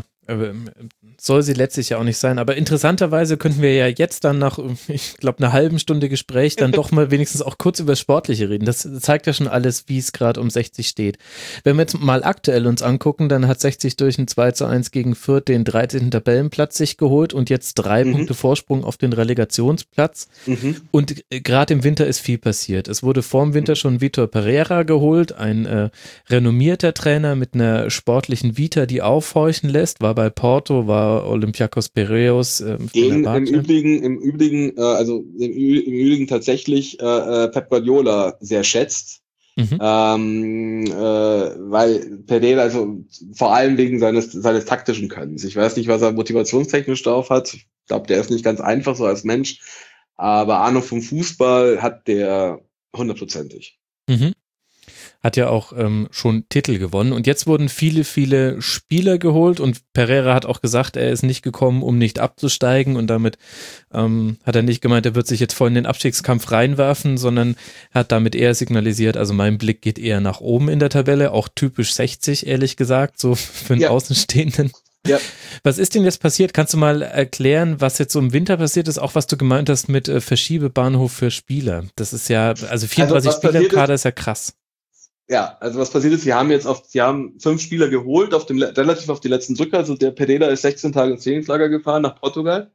soll sie letztlich ja auch nicht sein, aber interessanterweise könnten wir ja jetzt dann nach, ich glaube, einer halben Stunde Gespräch dann doch mal wenigstens auch kurz über das Sportliche reden. Das zeigt ja schon alles, wie es gerade um sechzig steht. Wenn wir jetzt mal aktuell uns angucken, dann hat sechzig durch ein zwei zu eins gegen Fürth den dreizehnten Tabellenplatz sich geholt und jetzt drei mhm. Punkte Vorsprung auf den Relegationsplatz. Mhm. Und gerade im Winter ist viel passiert. Es wurde vor dem Winter schon Vitor Pereira geholt, ein äh, renommierter Trainer mit einer sportlichen Vita, die aufhorchen lässt, war bei Porto, war Olympiakos Piraeus. Äh,
Den im Übrigen, im Übrigen, äh, also im, Ü im Übrigen tatsächlich äh, Pep Guardiola sehr schätzt. Mhm. Ähm, äh, weil Pereira, also vor allem wegen seines, seines taktischen Könnens. Ich weiß nicht, was er motivationstechnisch drauf hat. Ich glaube, der ist nicht ganz einfach so als Mensch. Aber Ahnung vom Fußball hat der hundertprozentig.
Mhm. Hat ja auch ähm, schon Titel gewonnen und jetzt wurden viele, viele Spieler geholt und Pereira hat auch gesagt, er ist nicht gekommen, um nicht abzusteigen und damit ähm, hat er nicht gemeint, er wird sich jetzt voll in den Abstiegskampf reinwerfen, sondern hat damit eher signalisiert, also mein Blick geht eher nach oben in der Tabelle, auch typisch sechzig, ehrlich gesagt, so für einen ja. Außenstehenden. Ja. Was ist denn jetzt passiert? Kannst du mal erklären, was jetzt so im Winter passiert ist, auch was du gemeint hast mit äh, Verschiebebahnhof für Spieler? Das ist ja, also vierunddreißig also Spieler im Kader ist ja krass.
Ja, also was passiert ist, sie haben jetzt auf, sie haben fünf Spieler geholt, auf dem, relativ auf die letzten Drücker. Also der Pereira ist sechzehn Tage ins Trainingslager gefahren nach Portugal.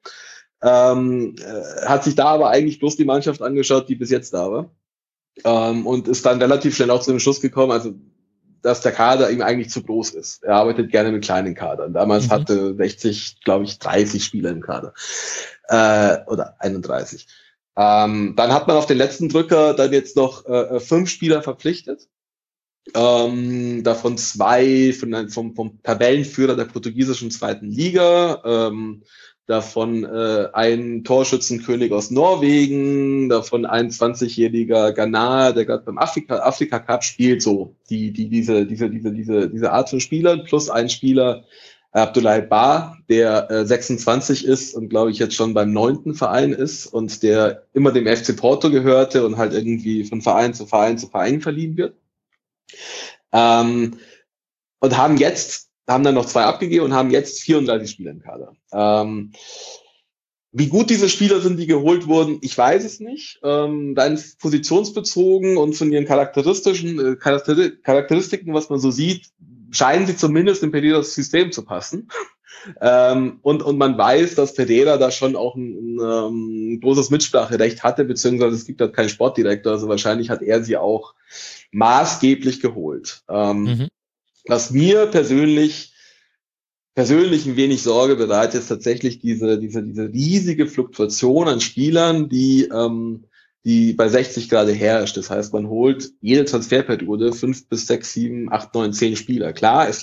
Ähm, äh, hat sich da aber eigentlich bloß die Mannschaft angeschaut, die bis jetzt da war. Ähm, und ist dann relativ schnell auch zu dem Schluss gekommen, also, dass der Kader ihm eigentlich zu groß ist. Er arbeitet gerne mit kleinen Kadern. Damals mhm. hatte sechzig, glaube ich, dreißig Spieler im Kader. Äh, oder einunddreißig. Ähm, dann hat man auf den letzten Drücker dann jetzt noch äh, fünf Spieler verpflichtet. Ähm, davon zwei von, vom, vom Tabellenführer der portugiesischen zweiten Liga, ähm, davon äh, ein Torschützenkönig aus Norwegen, davon ein zwanzigjähriger Ghana, der gerade beim Afrika, Afrika Cup spielt, so die, die, diese, diese, diese, diese, diese Art von Spielern, plus ein Spieler, Abdoulaye Ba, der äh, sechsundzwanzig ist und glaube ich jetzt schon beim neunten Verein ist und der immer dem F C Porto gehörte und halt irgendwie von Verein zu Verein zu Verein verliehen wird. Ähm, und haben jetzt, haben dann noch zwei abgegeben und haben jetzt vierunddreißig Spieler im Kader. Ähm, wie gut diese Spieler sind, die geholt wurden, ich weiß es nicht. Ähm, dann positionsbezogen und von ihren charakteristischen äh, Charakter Charakteristiken, was man so sieht, scheinen sie zumindest in Pereiras System zu passen. Ähm, und, und man weiß, dass Pereira da schon auch ein, ein, ein großes Mitspracherecht hatte, beziehungsweise es gibt halt keinen Sportdirektor, also wahrscheinlich hat er sie auch maßgeblich geholt. Ähm, mhm. Was mir persönlich persönlich ein wenig Sorge bereitet, ist tatsächlich diese diese diese riesige Fluktuation an Spielern, die ähm, die bei sechzig gerade herrscht. Das heißt, man holt jede Transferperiode fünf bis sechs, sieben, acht, neun, zehn Spieler. Klar, es, es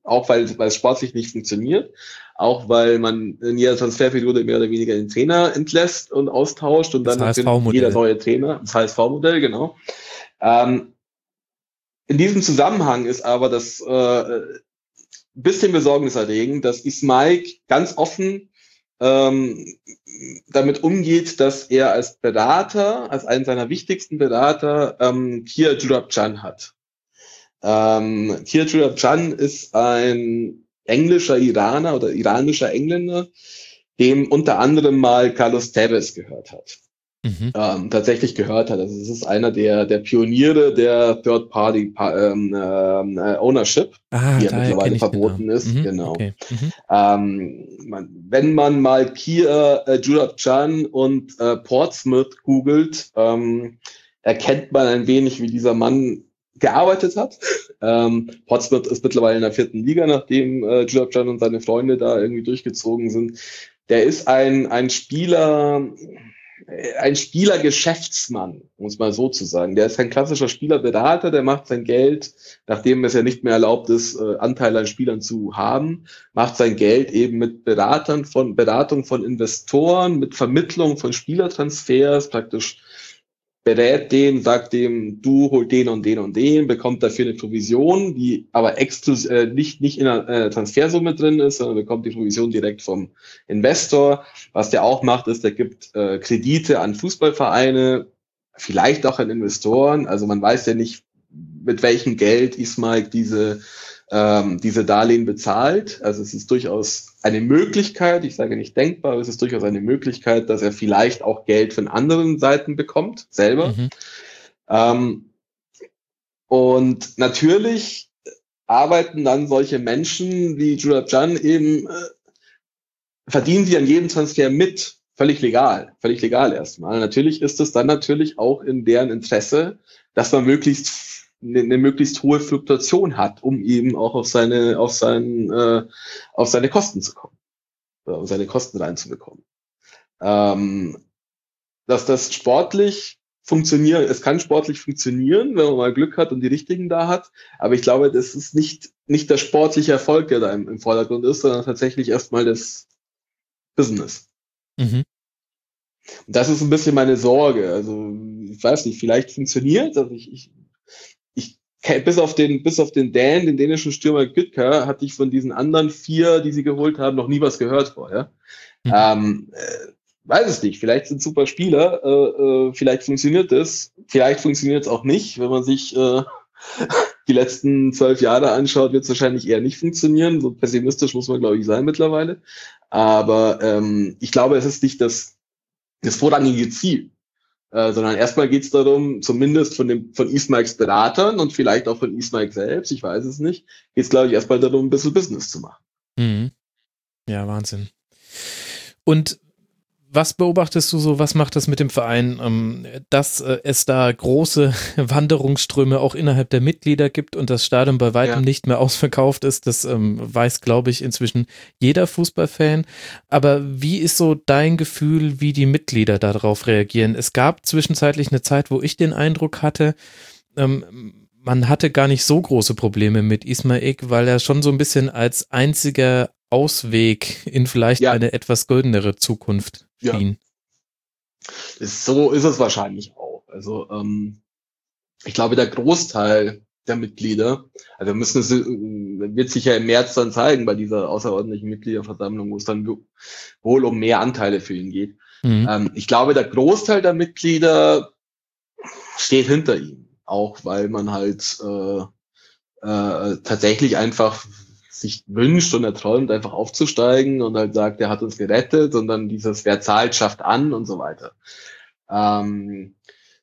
auch weil, weil es sportlich nicht funktioniert, auch weil man in jeder Transferperiode mehr oder weniger den Trainer entlässt und austauscht und
Das
dann natürlich jeder
H S V-Modell.
neue Trainer, das H S V-Modell, genau. Ähm, in diesem Zusammenhang ist aber das äh, bisschen besorgniserregend, dass Ismaik ganz offen ähm, damit umgeht, dass er als Berater, als einen seiner wichtigsten Berater, ähm, Kia Joorabjan hat. Ähm, Kia Joorabjan ist ein englischer Iraner oder iranischer Engländer, dem unter anderem mal Carlos Tevez gehört hat.
Mhm.
Ähm, tatsächlich gehört hat. Also es ist einer der, der Pioniere der Third-Party ähm, ähm, äh, Ownership,
Ah,
die ja
daher kenne
mittlerweile
ich den
verboten
Namen.
ist.
Mhm.
Genau.
Okay. Mhm.
Ähm, man, wenn man mal Kia äh, Joorabjan und äh, Portsmouth googelt, ähm, erkennt man ein wenig, wie dieser Mann gearbeitet hat. Ähm, Portsmouth ist mittlerweile in der vierten Liga, nachdem äh, Joorabjan und seine Freunde da irgendwie durchgezogen sind. Der ist ein, ein Spieler, ein Spielergeschäftsmann, um es mal so zu sagen. Der ist kein klassischer Spielerberater, der macht sein Geld, nachdem es ja nicht mehr erlaubt ist, äh, Anteile an Spielern zu haben, macht sein Geld eben mit Beratern von, Beratung von Investoren, mit Vermittlung von Spielertransfers, praktisch berät den, sagt dem, du hol den und den und den, bekommt dafür eine Provision, die aber exklus äh, nicht, nicht in der äh, Transfersumme drin ist, sondern bekommt die Provision direkt vom Investor. Was der auch macht, ist, der gibt äh, Kredite an Fußballvereine, vielleicht auch an Investoren. Also man weiß ja nicht, mit welchem Geld Ismaik diese ähm, diese Darlehen bezahlt. Also es ist durchaus eine Möglichkeit, ich sage nicht denkbar, aber es ist durchaus eine Möglichkeit, dass er vielleicht auch Geld von anderen Seiten bekommt, selber.
Mhm.
Ähm, und natürlich arbeiten dann solche Menschen wie Joorabjan eben, äh, verdienen sie an jedem Transfer mit, völlig legal, völlig legal erstmal. Natürlich ist es dann natürlich auch in deren Interesse, dass man möglichst eine, eine möglichst hohe Fluktuation hat, um eben auch auf seine, auf seinen, äh, auf seine Kosten zu kommen, oder um seine Kosten reinzubekommen. Ähm, dass das sportlich funktioniert, es kann sportlich funktionieren, wenn man mal Glück hat und die richtigen da hat, aber ich glaube, das ist nicht, nicht der sportliche Erfolg, der da im, im Vordergrund ist, sondern tatsächlich erstmal das Business.
Mhm.
Und das ist ein bisschen meine Sorge. Also, ich weiß nicht, vielleicht funktioniert, also ich, ich, ich bis auf den, bis auf den Dan, den dänischen Stürmer Gütka, hatte ich von diesen anderen vier, die sie geholt haben, noch nie was gehört vorher.
Mhm.
Ähm, äh, weiß es nicht. Vielleicht sind super Spieler, äh, äh, vielleicht funktioniert es, vielleicht funktioniert es auch nicht. Wenn man sich äh, die letzten zwölf Jahre anschaut, wird es wahrscheinlich eher nicht funktionieren. So pessimistisch muss man, glaube ich, sein mittlerweile. Aber ähm, ich glaube, es ist nicht das, das vorrangige Ziel. Äh, sondern erstmal geht es darum, zumindest von dem von Ismaiks Beratern und vielleicht auch von Ismaik selbst, ich weiß es nicht, geht es, glaube ich, erstmal darum, ein bisschen Business zu machen.
Mhm. Ja, Wahnsinn. Und was beobachtest du so, was macht das mit dem Verein, ähm, dass äh, es da große Wanderungsströme auch innerhalb der Mitglieder gibt und das Stadion bei weitem
Ja.
nicht mehr ausverkauft ist, das ähm, weiß, glaube ich, inzwischen jeder Fußballfan. Aber wie ist so dein Gefühl, wie die Mitglieder darauf reagieren? Es gab zwischenzeitlich eine Zeit, wo ich den Eindruck hatte, ähm, man hatte gar nicht so große Probleme mit Ismaik, weil er schon so ein bisschen als einziger Ausweg in vielleicht
Ja.
eine etwas goldenere Zukunft
Ja.
schien.
Ist, so ist es wahrscheinlich auch. Also ähm, ich glaube, der Großteil der Mitglieder, also wir müssen es, äh, wird sich ja im März dann zeigen bei dieser außerordentlichen Mitgliederversammlung, wo es dann wohl um mehr Anteile für ihn geht.
Mhm.
Ähm, ich glaube, der Großteil der Mitglieder steht hinter ihm, auch weil man halt äh, äh, tatsächlich einfach sich wünscht und erträumt, einfach aufzusteigen und halt sagt, er hat uns gerettet und dann dieses Wer zahlt, schafft an und so weiter. Ähm,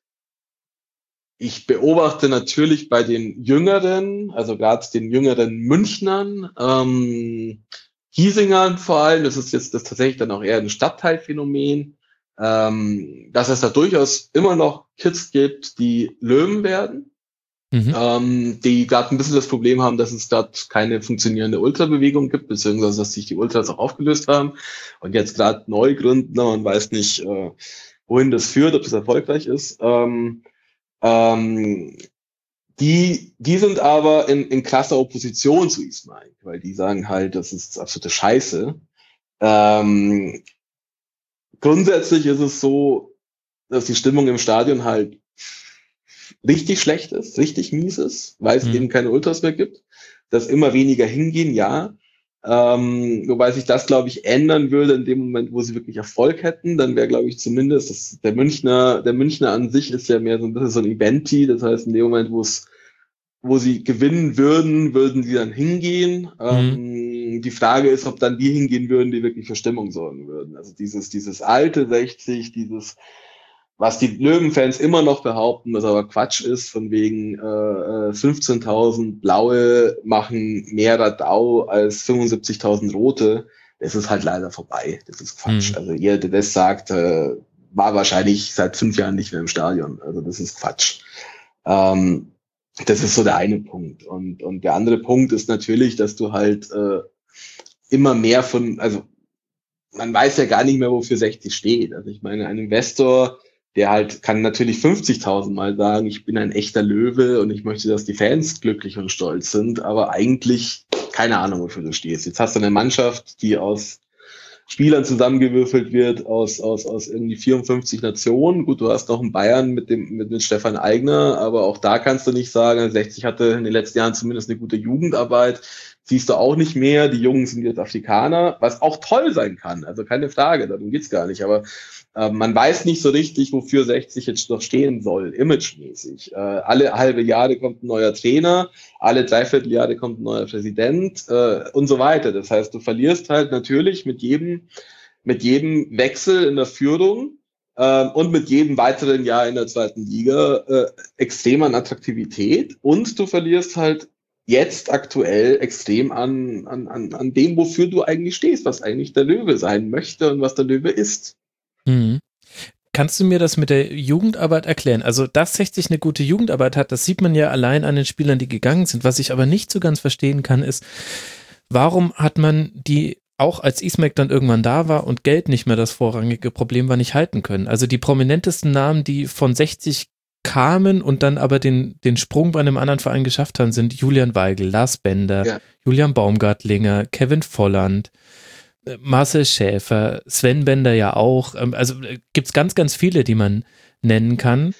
ich beobachte natürlich bei den Jüngeren, also gerade den jüngeren Münchnern, ähm, Giesingern vor allem, das ist jetzt das tatsächlich dann auch eher ein Stadtteilphänomen, ähm, dass es da durchaus immer noch Kids gibt, die Löwen werden.
Mhm.
Ähm, die gerade ein bisschen das Problem haben, dass es dort keine funktionierende Ultrabewegung gibt, beziehungsweise dass sich die Ultras auch aufgelöst haben und jetzt gerade neu gründen, man weiß nicht, äh, wohin das führt, ob das erfolgreich ist. Ähm, ähm, Die, die sind aber in, in krasser Opposition zu Ismail, weil die sagen halt, das ist absolute Scheiße. Ähm, grundsätzlich ist es so, dass die Stimmung im Stadion halt richtig schlecht ist, richtig mies ist, weil es mhm. eben keine Ultras mehr gibt, dass immer weniger hingehen, ja. Ähm, wobei sich das, glaube ich, ändern würde in dem Moment, wo sie wirklich Erfolg hätten. Dann wäre, glaube ich, zumindest das, der Münchner, der Münchner an sich ist ja mehr so ein bisschen so ein Eventi. Das heißt, in dem Moment, wo es, wo sie gewinnen würden, würden sie dann hingehen. Mhm. Ähm, die Frage ist, ob dann die hingehen würden, die wirklich für Stimmung sorgen würden. Also dieses, dieses alte sechzig, dieses, was die Löwenfans immer noch behaupten, was aber Quatsch ist, von wegen äh, fünfzehntausend Blaue machen mehr Radau als fünfundsiebzigtausend Rote, das ist halt leider vorbei. Das ist Quatsch. Mhm. Also jeder, der das sagt, äh, war wahrscheinlich seit fünf Jahren nicht mehr im Stadion. Also das ist Quatsch. Ähm, das ist so der eine Punkt. Und, und der andere Punkt ist natürlich, dass du halt äh, immer mehr von, also man weiß ja gar nicht mehr, wofür sechzig steht. Also ich meine, ein Investor, der halt kann natürlich fünfzigtausend Mal sagen, ich bin ein echter Löwe und ich möchte, dass die Fans glücklich und stolz sind, aber eigentlich keine Ahnung, wofür du stehst. Jetzt hast du eine Mannschaft, die aus Spielern zusammengewürfelt wird, aus, aus, aus irgendwie vierundfünfzig Nationen. Gut, du hast noch einen Bayern mit dem, mit, mit Stefan Aigner, aber auch da kannst du nicht sagen, sechzig hatte in den letzten Jahren zumindest eine gute Jugendarbeit. Siehst du auch nicht mehr. Die Jungen sind jetzt Afrikaner, was auch toll sein kann. Also keine Frage, darum geht's gar nicht. Aber äh, man weiß nicht so richtig, wofür sechzig jetzt noch stehen soll, imagemäßig. Äh, alle halbe Jahre kommt ein neuer Trainer, alle Dreivierteljahre kommt ein neuer Präsident äh, und so weiter. Das heißt, du verlierst halt natürlich mit jedem, mit jedem Wechsel in der Führung äh, und mit jedem weiteren Jahr in der zweiten Liga äh, extrem an Attraktivität und du verlierst halt jetzt aktuell extrem an, an, an, an dem, wofür du eigentlich stehst, was eigentlich der Löwe sein möchte und was der Löwe ist.
Mhm. Kannst du mir das mit der Jugendarbeit erklären? Also, dass sechzig eine gute Jugendarbeit hat, das sieht man ja allein an den Spielern, die gegangen sind. Was ich aber nicht so ganz verstehen kann, ist, warum hat man die, auch als Ismail dann irgendwann da war und Geld nicht mehr das vorrangige Problem war, nicht halten können? Also die prominentesten Namen, die von sechzig kamen und dann aber den, den Sprung bei einem anderen Verein geschafft haben, sind Julian Weigl, Lars Bender, ja. Julian Baumgartlinger, Kevin Volland, Marcel Schäfer, Sven Bender ja auch. Also gibt es ganz, ganz viele, die man nennen kann.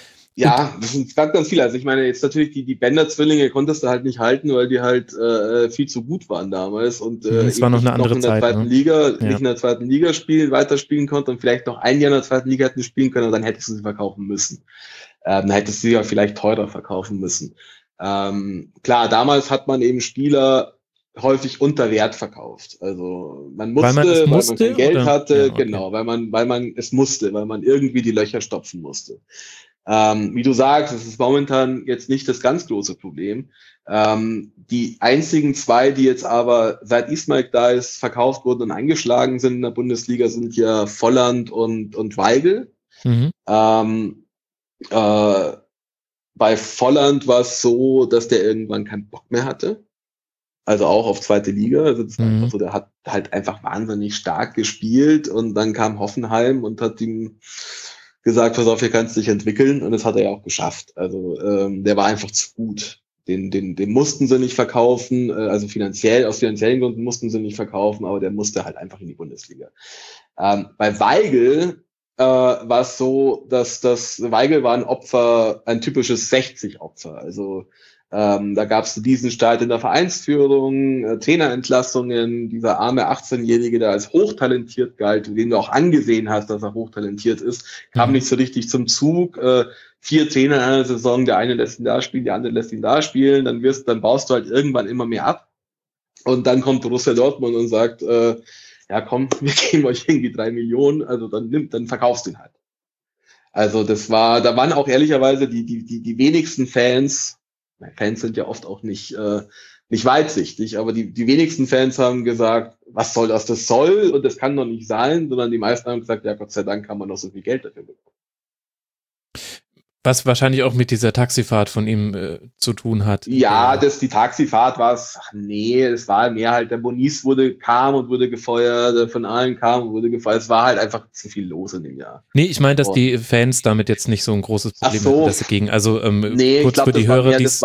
Ja, und das sind ganz, ganz viele. Also ich meine, jetzt natürlich die, die Bender-Zwillinge konntest du halt nicht halten, weil die halt äh, viel zu gut waren damals und äh,
es war noch eine andere
noch in der
Zeit,
zweiten
ne?
Liga,
Ja.
nicht in der zweiten Liga spielen, weiterspielen konnten und vielleicht noch ein Jahr in der zweiten Liga hätten spielen können und dann hättest du sie verkaufen müssen. Ähm, dann hättest du sie ja vielleicht teurer verkaufen müssen. Ähm, klar, damals hat man eben Spieler häufig unter Wert verkauft. Also man musste,
weil man, es
weil
musste,
man kein Geld
oder?
hatte,
Ja, okay.
genau, weil man, weil man es musste, weil man irgendwie die Löcher stopfen musste. Ähm, wie du sagst, es ist momentan jetzt nicht das ganz große Problem. Ähm, die einzigen zwei, die jetzt aber seit Ismail da ist, verkauft wurden und eingeschlagen sind in der Bundesliga, sind ja Volland und, und Weigl.
Mhm.
Ähm, äh, bei Volland war es so, dass der irgendwann keinen Bock mehr hatte. Also auch auf zweite Liga. Also das war
Mhm.
einfach so, der hat halt einfach wahnsinnig stark gespielt und dann kam Hoffenheim und hat ihm gesagt, pass auf, hier kannst du dich entwickeln und das hat er ja auch geschafft. Also ähm, der war einfach zu gut. Den, den, den mussten sie nicht verkaufen, äh, also finanziell, aus finanziellen Gründen mussten sie nicht verkaufen, aber der musste halt einfach in die Bundesliga. Ähm, bei Weigl äh, war es so, dass das Weigl war ein Opfer, ein typisches sechzig-Opfer. Also ähm, da gab es diesen Streit in der Vereinsführung, äh, Trainerentlassungen, dieser arme achtzehnjährige, der als hochtalentiert galt, den du auch angesehen hast, dass er hochtalentiert ist, kam mhm. nicht so richtig zum Zug. Äh, vier Trainer in einer Saison, der eine lässt ihn da spielen, der andere lässt ihn da spielen, dann wirst, dann baust du halt irgendwann immer mehr ab. Und dann kommt Borussia Dortmund und sagt, äh, ja komm, wir geben euch irgendwie drei Millionen, also dann nimmt, dann verkaufst du ihn halt. Also das war, da waren auch ehrlicherweise die, die, die, die wenigsten Fans, Fans sind ja oft auch nicht, äh, nicht weitsichtig, aber die, die wenigsten Fans haben gesagt, was soll das, das soll und das kann doch nicht sein, sondern die meisten haben gesagt, ja Gott sei Dank kann man noch so viel Geld dafür bekommen.
Was wahrscheinlich auch mit dieser Taxifahrt von ihm äh, zu tun hat.
Ja, das, die Taxifahrt war es, nee, es war mehr halt, der Moniz wurde, kam und wurde gefeuert, der von allen kam und wurde gefeuert. Es war halt einfach zu viel los in dem Jahr.
Nee, ich meine, dass und die Fans damit jetzt nicht so ein großes Problem
so.
hatten, dass sie gegen, also ähm,
nee,
kurz
glaub,
für die Hörer, die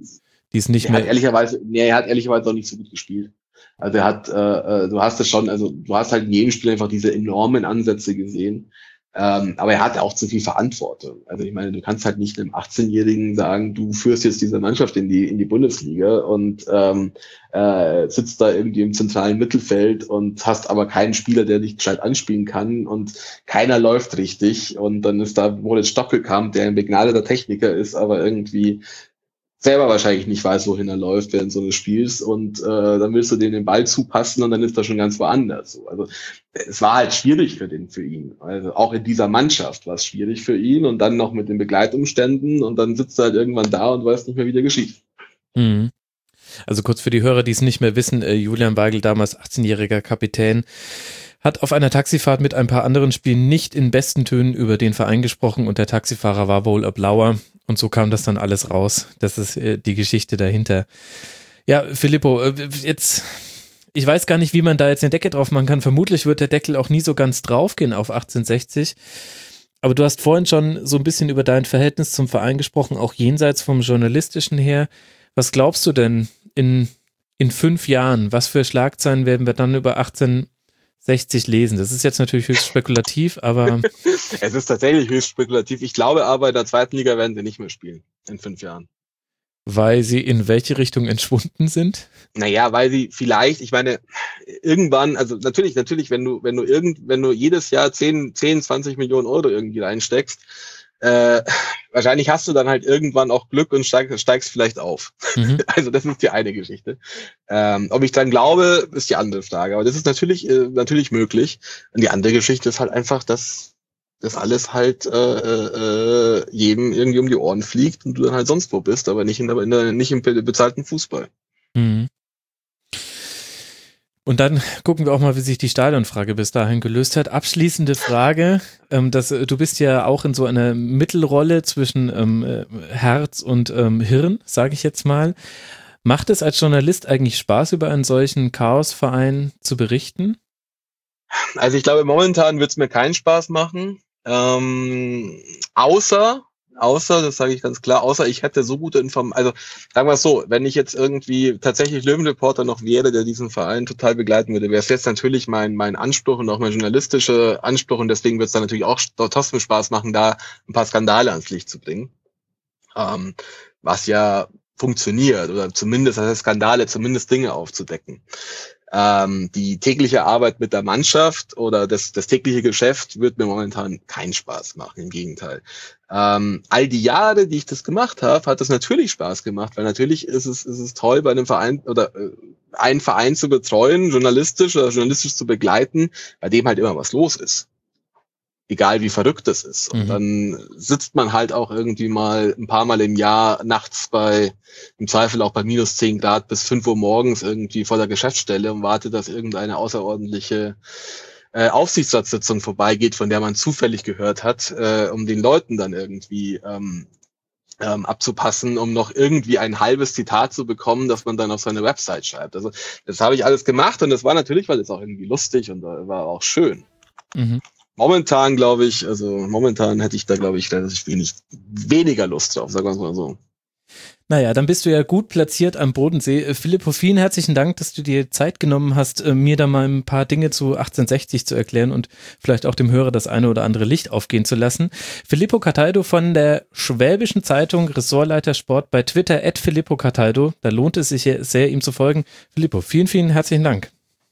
es nicht mehr...
Hat ehrlicherweise, nee, er hat ehrlicherweise auch nicht so gut gespielt. Also er hat, äh, du hast es schon, also du hast halt in jedem Spiel einfach diese enormen Ansätze gesehen. Ähm, aber er hat auch zu viel Verantwortung. Also ich meine, du kannst halt nicht einem achtzehnjährigen sagen, du führst jetzt diese Mannschaft in die in die Bundesliga und ähm, äh, sitzt da irgendwie im zentralen Mittelfeld und hast aber keinen Spieler, der dich gescheit anspielen kann und keiner läuft richtig. Und dann ist da Moritz Stoppelkamp, der ein begnadeter Techniker ist, aber irgendwie selber wahrscheinlich nicht weiß, wohin er läuft während so eines Spiels und äh, dann willst du dem den Ball zupassen und dann ist er schon ganz woanders. So. Also es war halt schwierig für den, für ihn. Also auch in dieser Mannschaft war es schwierig für ihn und dann noch mit den Begleitumständen und dann sitzt er halt irgendwann da und weiß nicht mehr, wie der geschieht.
Mhm. Also kurz für die Hörer, die es nicht mehr wissen, äh, Julian Weigl, damals achtzehnjähriger Kapitän, hat auf einer Taxifahrt mit ein paar anderen Spielen nicht in besten Tönen über den Verein gesprochen und der Taxifahrer war wohl ein Blauer und so kam das dann alles raus. Das ist äh, die Geschichte dahinter. Ja, Filippo, äh, jetzt, ich weiß gar nicht, wie man da jetzt eine Decke drauf machen kann. Vermutlich wird der Deckel auch nie so ganz draufgehen auf achtzehnhundertsechzig. Aber du hast vorhin schon so ein bisschen über dein Verhältnis zum Verein gesprochen, auch jenseits vom Journalistischen her. Was glaubst du denn in, in fünf Jahren? Was für Schlagzeilen werden wir dann über achtzehnhundertsechzig lesen? Das ist jetzt natürlich höchst spekulativ, aber...
Es ist tatsächlich höchst spekulativ. Ich glaube aber, in der zweiten Liga werden sie nicht mehr spielen in fünf Jahren.
Weil sie in welche Richtung entschwunden sind?
Naja, weil sie vielleicht, ich meine, irgendwann, also natürlich, natürlich, wenn du, wenn du irgend, wenn du jedes Jahr zehn, zehn, zwanzig Millionen Euro irgendwie reinsteckst, äh, wahrscheinlich hast du dann halt irgendwann auch Glück und steig, steigst vielleicht auf. Mhm. Also das ist die eine Geschichte. Ähm, ob ich dran glaube, ist die andere Frage. Aber das ist natürlich, äh, natürlich möglich. Und die andere Geschichte ist halt einfach, dass das alles halt äh, äh, jedem irgendwie um die Ohren fliegt und du dann halt sonst wo bist, aber nicht in der, in der nicht im bezahlten Fußball.
Mhm. Und dann gucken wir auch mal, wie sich die Stadionfrage bis dahin gelöst hat. Abschließende Frage, ähm, dass, du bist ja auch in so einer Mittelrolle zwischen ähm, Herz und ähm, Hirn, sage ich jetzt mal. Macht es als Journalist eigentlich Spaß, über einen solchen Chaosverein zu berichten?
Also ich glaube, momentan wird es mir keinen Spaß machen, ähm, außer... Außer, das sage ich ganz klar, außer ich hätte so gute Informationen, also sagen wir es so, wenn ich jetzt irgendwie tatsächlich Löwenreporter noch wäre, der diesen Verein total begleiten würde, wäre es jetzt natürlich mein mein Anspruch und auch mein journalistischer Anspruch und deswegen wird es dann natürlich auch trotzdem Spaß machen, da ein paar Skandale ans Licht zu bringen, ähm, was ja funktioniert oder zumindest, also Skandale, zumindest Dinge aufzudecken. Ähm, die tägliche Arbeit mit der Mannschaft oder das, das tägliche Geschäft wird mir momentan keinen Spaß machen, im Gegenteil. Ähm, all die Jahre, die ich das gemacht habe, hat es natürlich Spaß gemacht, weil natürlich ist es, ist es toll, bei einem Verein oder äh, einen Verein zu betreuen, journalistisch oder journalistisch zu begleiten, bei dem halt immer was los ist. Egal wie verrückt das ist. Und mhm. dann sitzt man halt auch irgendwie mal ein paar Mal im Jahr nachts bei, im Zweifel auch bei minus zehn Grad bis fünf Uhr morgens irgendwie vor der Geschäftsstelle und wartet, dass irgendeine außerordentliche äh, Aufsichtsratssitzung vorbeigeht, von der man zufällig gehört hat, äh, um den Leuten dann irgendwie ähm, ähm, abzupassen, um noch irgendwie ein halbes Zitat zu bekommen, das man dann auf seine Website schreibt. Also das habe ich alles gemacht und das war natürlich, weil es auch irgendwie lustig und äh, war auch schön. Mhm. Momentan glaube ich, also momentan hätte ich da glaube ich relativ wenig, weniger Lust drauf, sagen wir es mal so.
Naja, dann bist du ja gut platziert am Bodensee. Filippo, vielen herzlichen Dank, dass du dir Zeit genommen hast, mir da mal ein paar Dinge zu achtzehnhundertsechzig zu erklären und vielleicht auch dem Hörer das eine oder andere Licht aufgehen zu lassen. Filippo Cataldo von der Schwäbischen Zeitung, Ressortleiter Sport bei Twitter, at Filippo Cataldo. Da lohnt es sich sehr, ihm zu folgen. Filippo, vielen, vielen herzlichen Dank.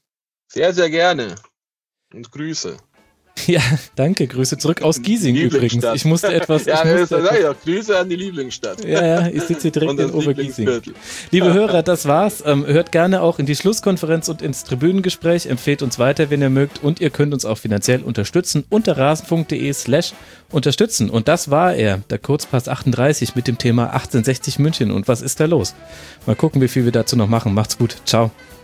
Sehr, sehr gerne. Und Grüße.
Ja, danke. Grüße zurück aus Giesing übrigens. Ich musste etwas...
ja,
ich musste
das etwas ja, Grüße an die Lieblingsstadt.
Ja, ja, ich sitze hier direkt in Obergiesing. Liebe Hörer, das war's. Ähm, hört gerne auch in die Schlusskonferenz und ins Tribünengespräch. Empfehlt uns weiter, wenn ihr mögt. Und ihr könnt uns auch finanziell unterstützen unter rasen.de slash unterstützen. Und das war er, der Kurzpass achtunddreißig mit dem Thema achtzehnhundertsechzig München. Und was ist da los? Mal gucken, wie viel wir dazu noch machen. Macht's gut. Ciao.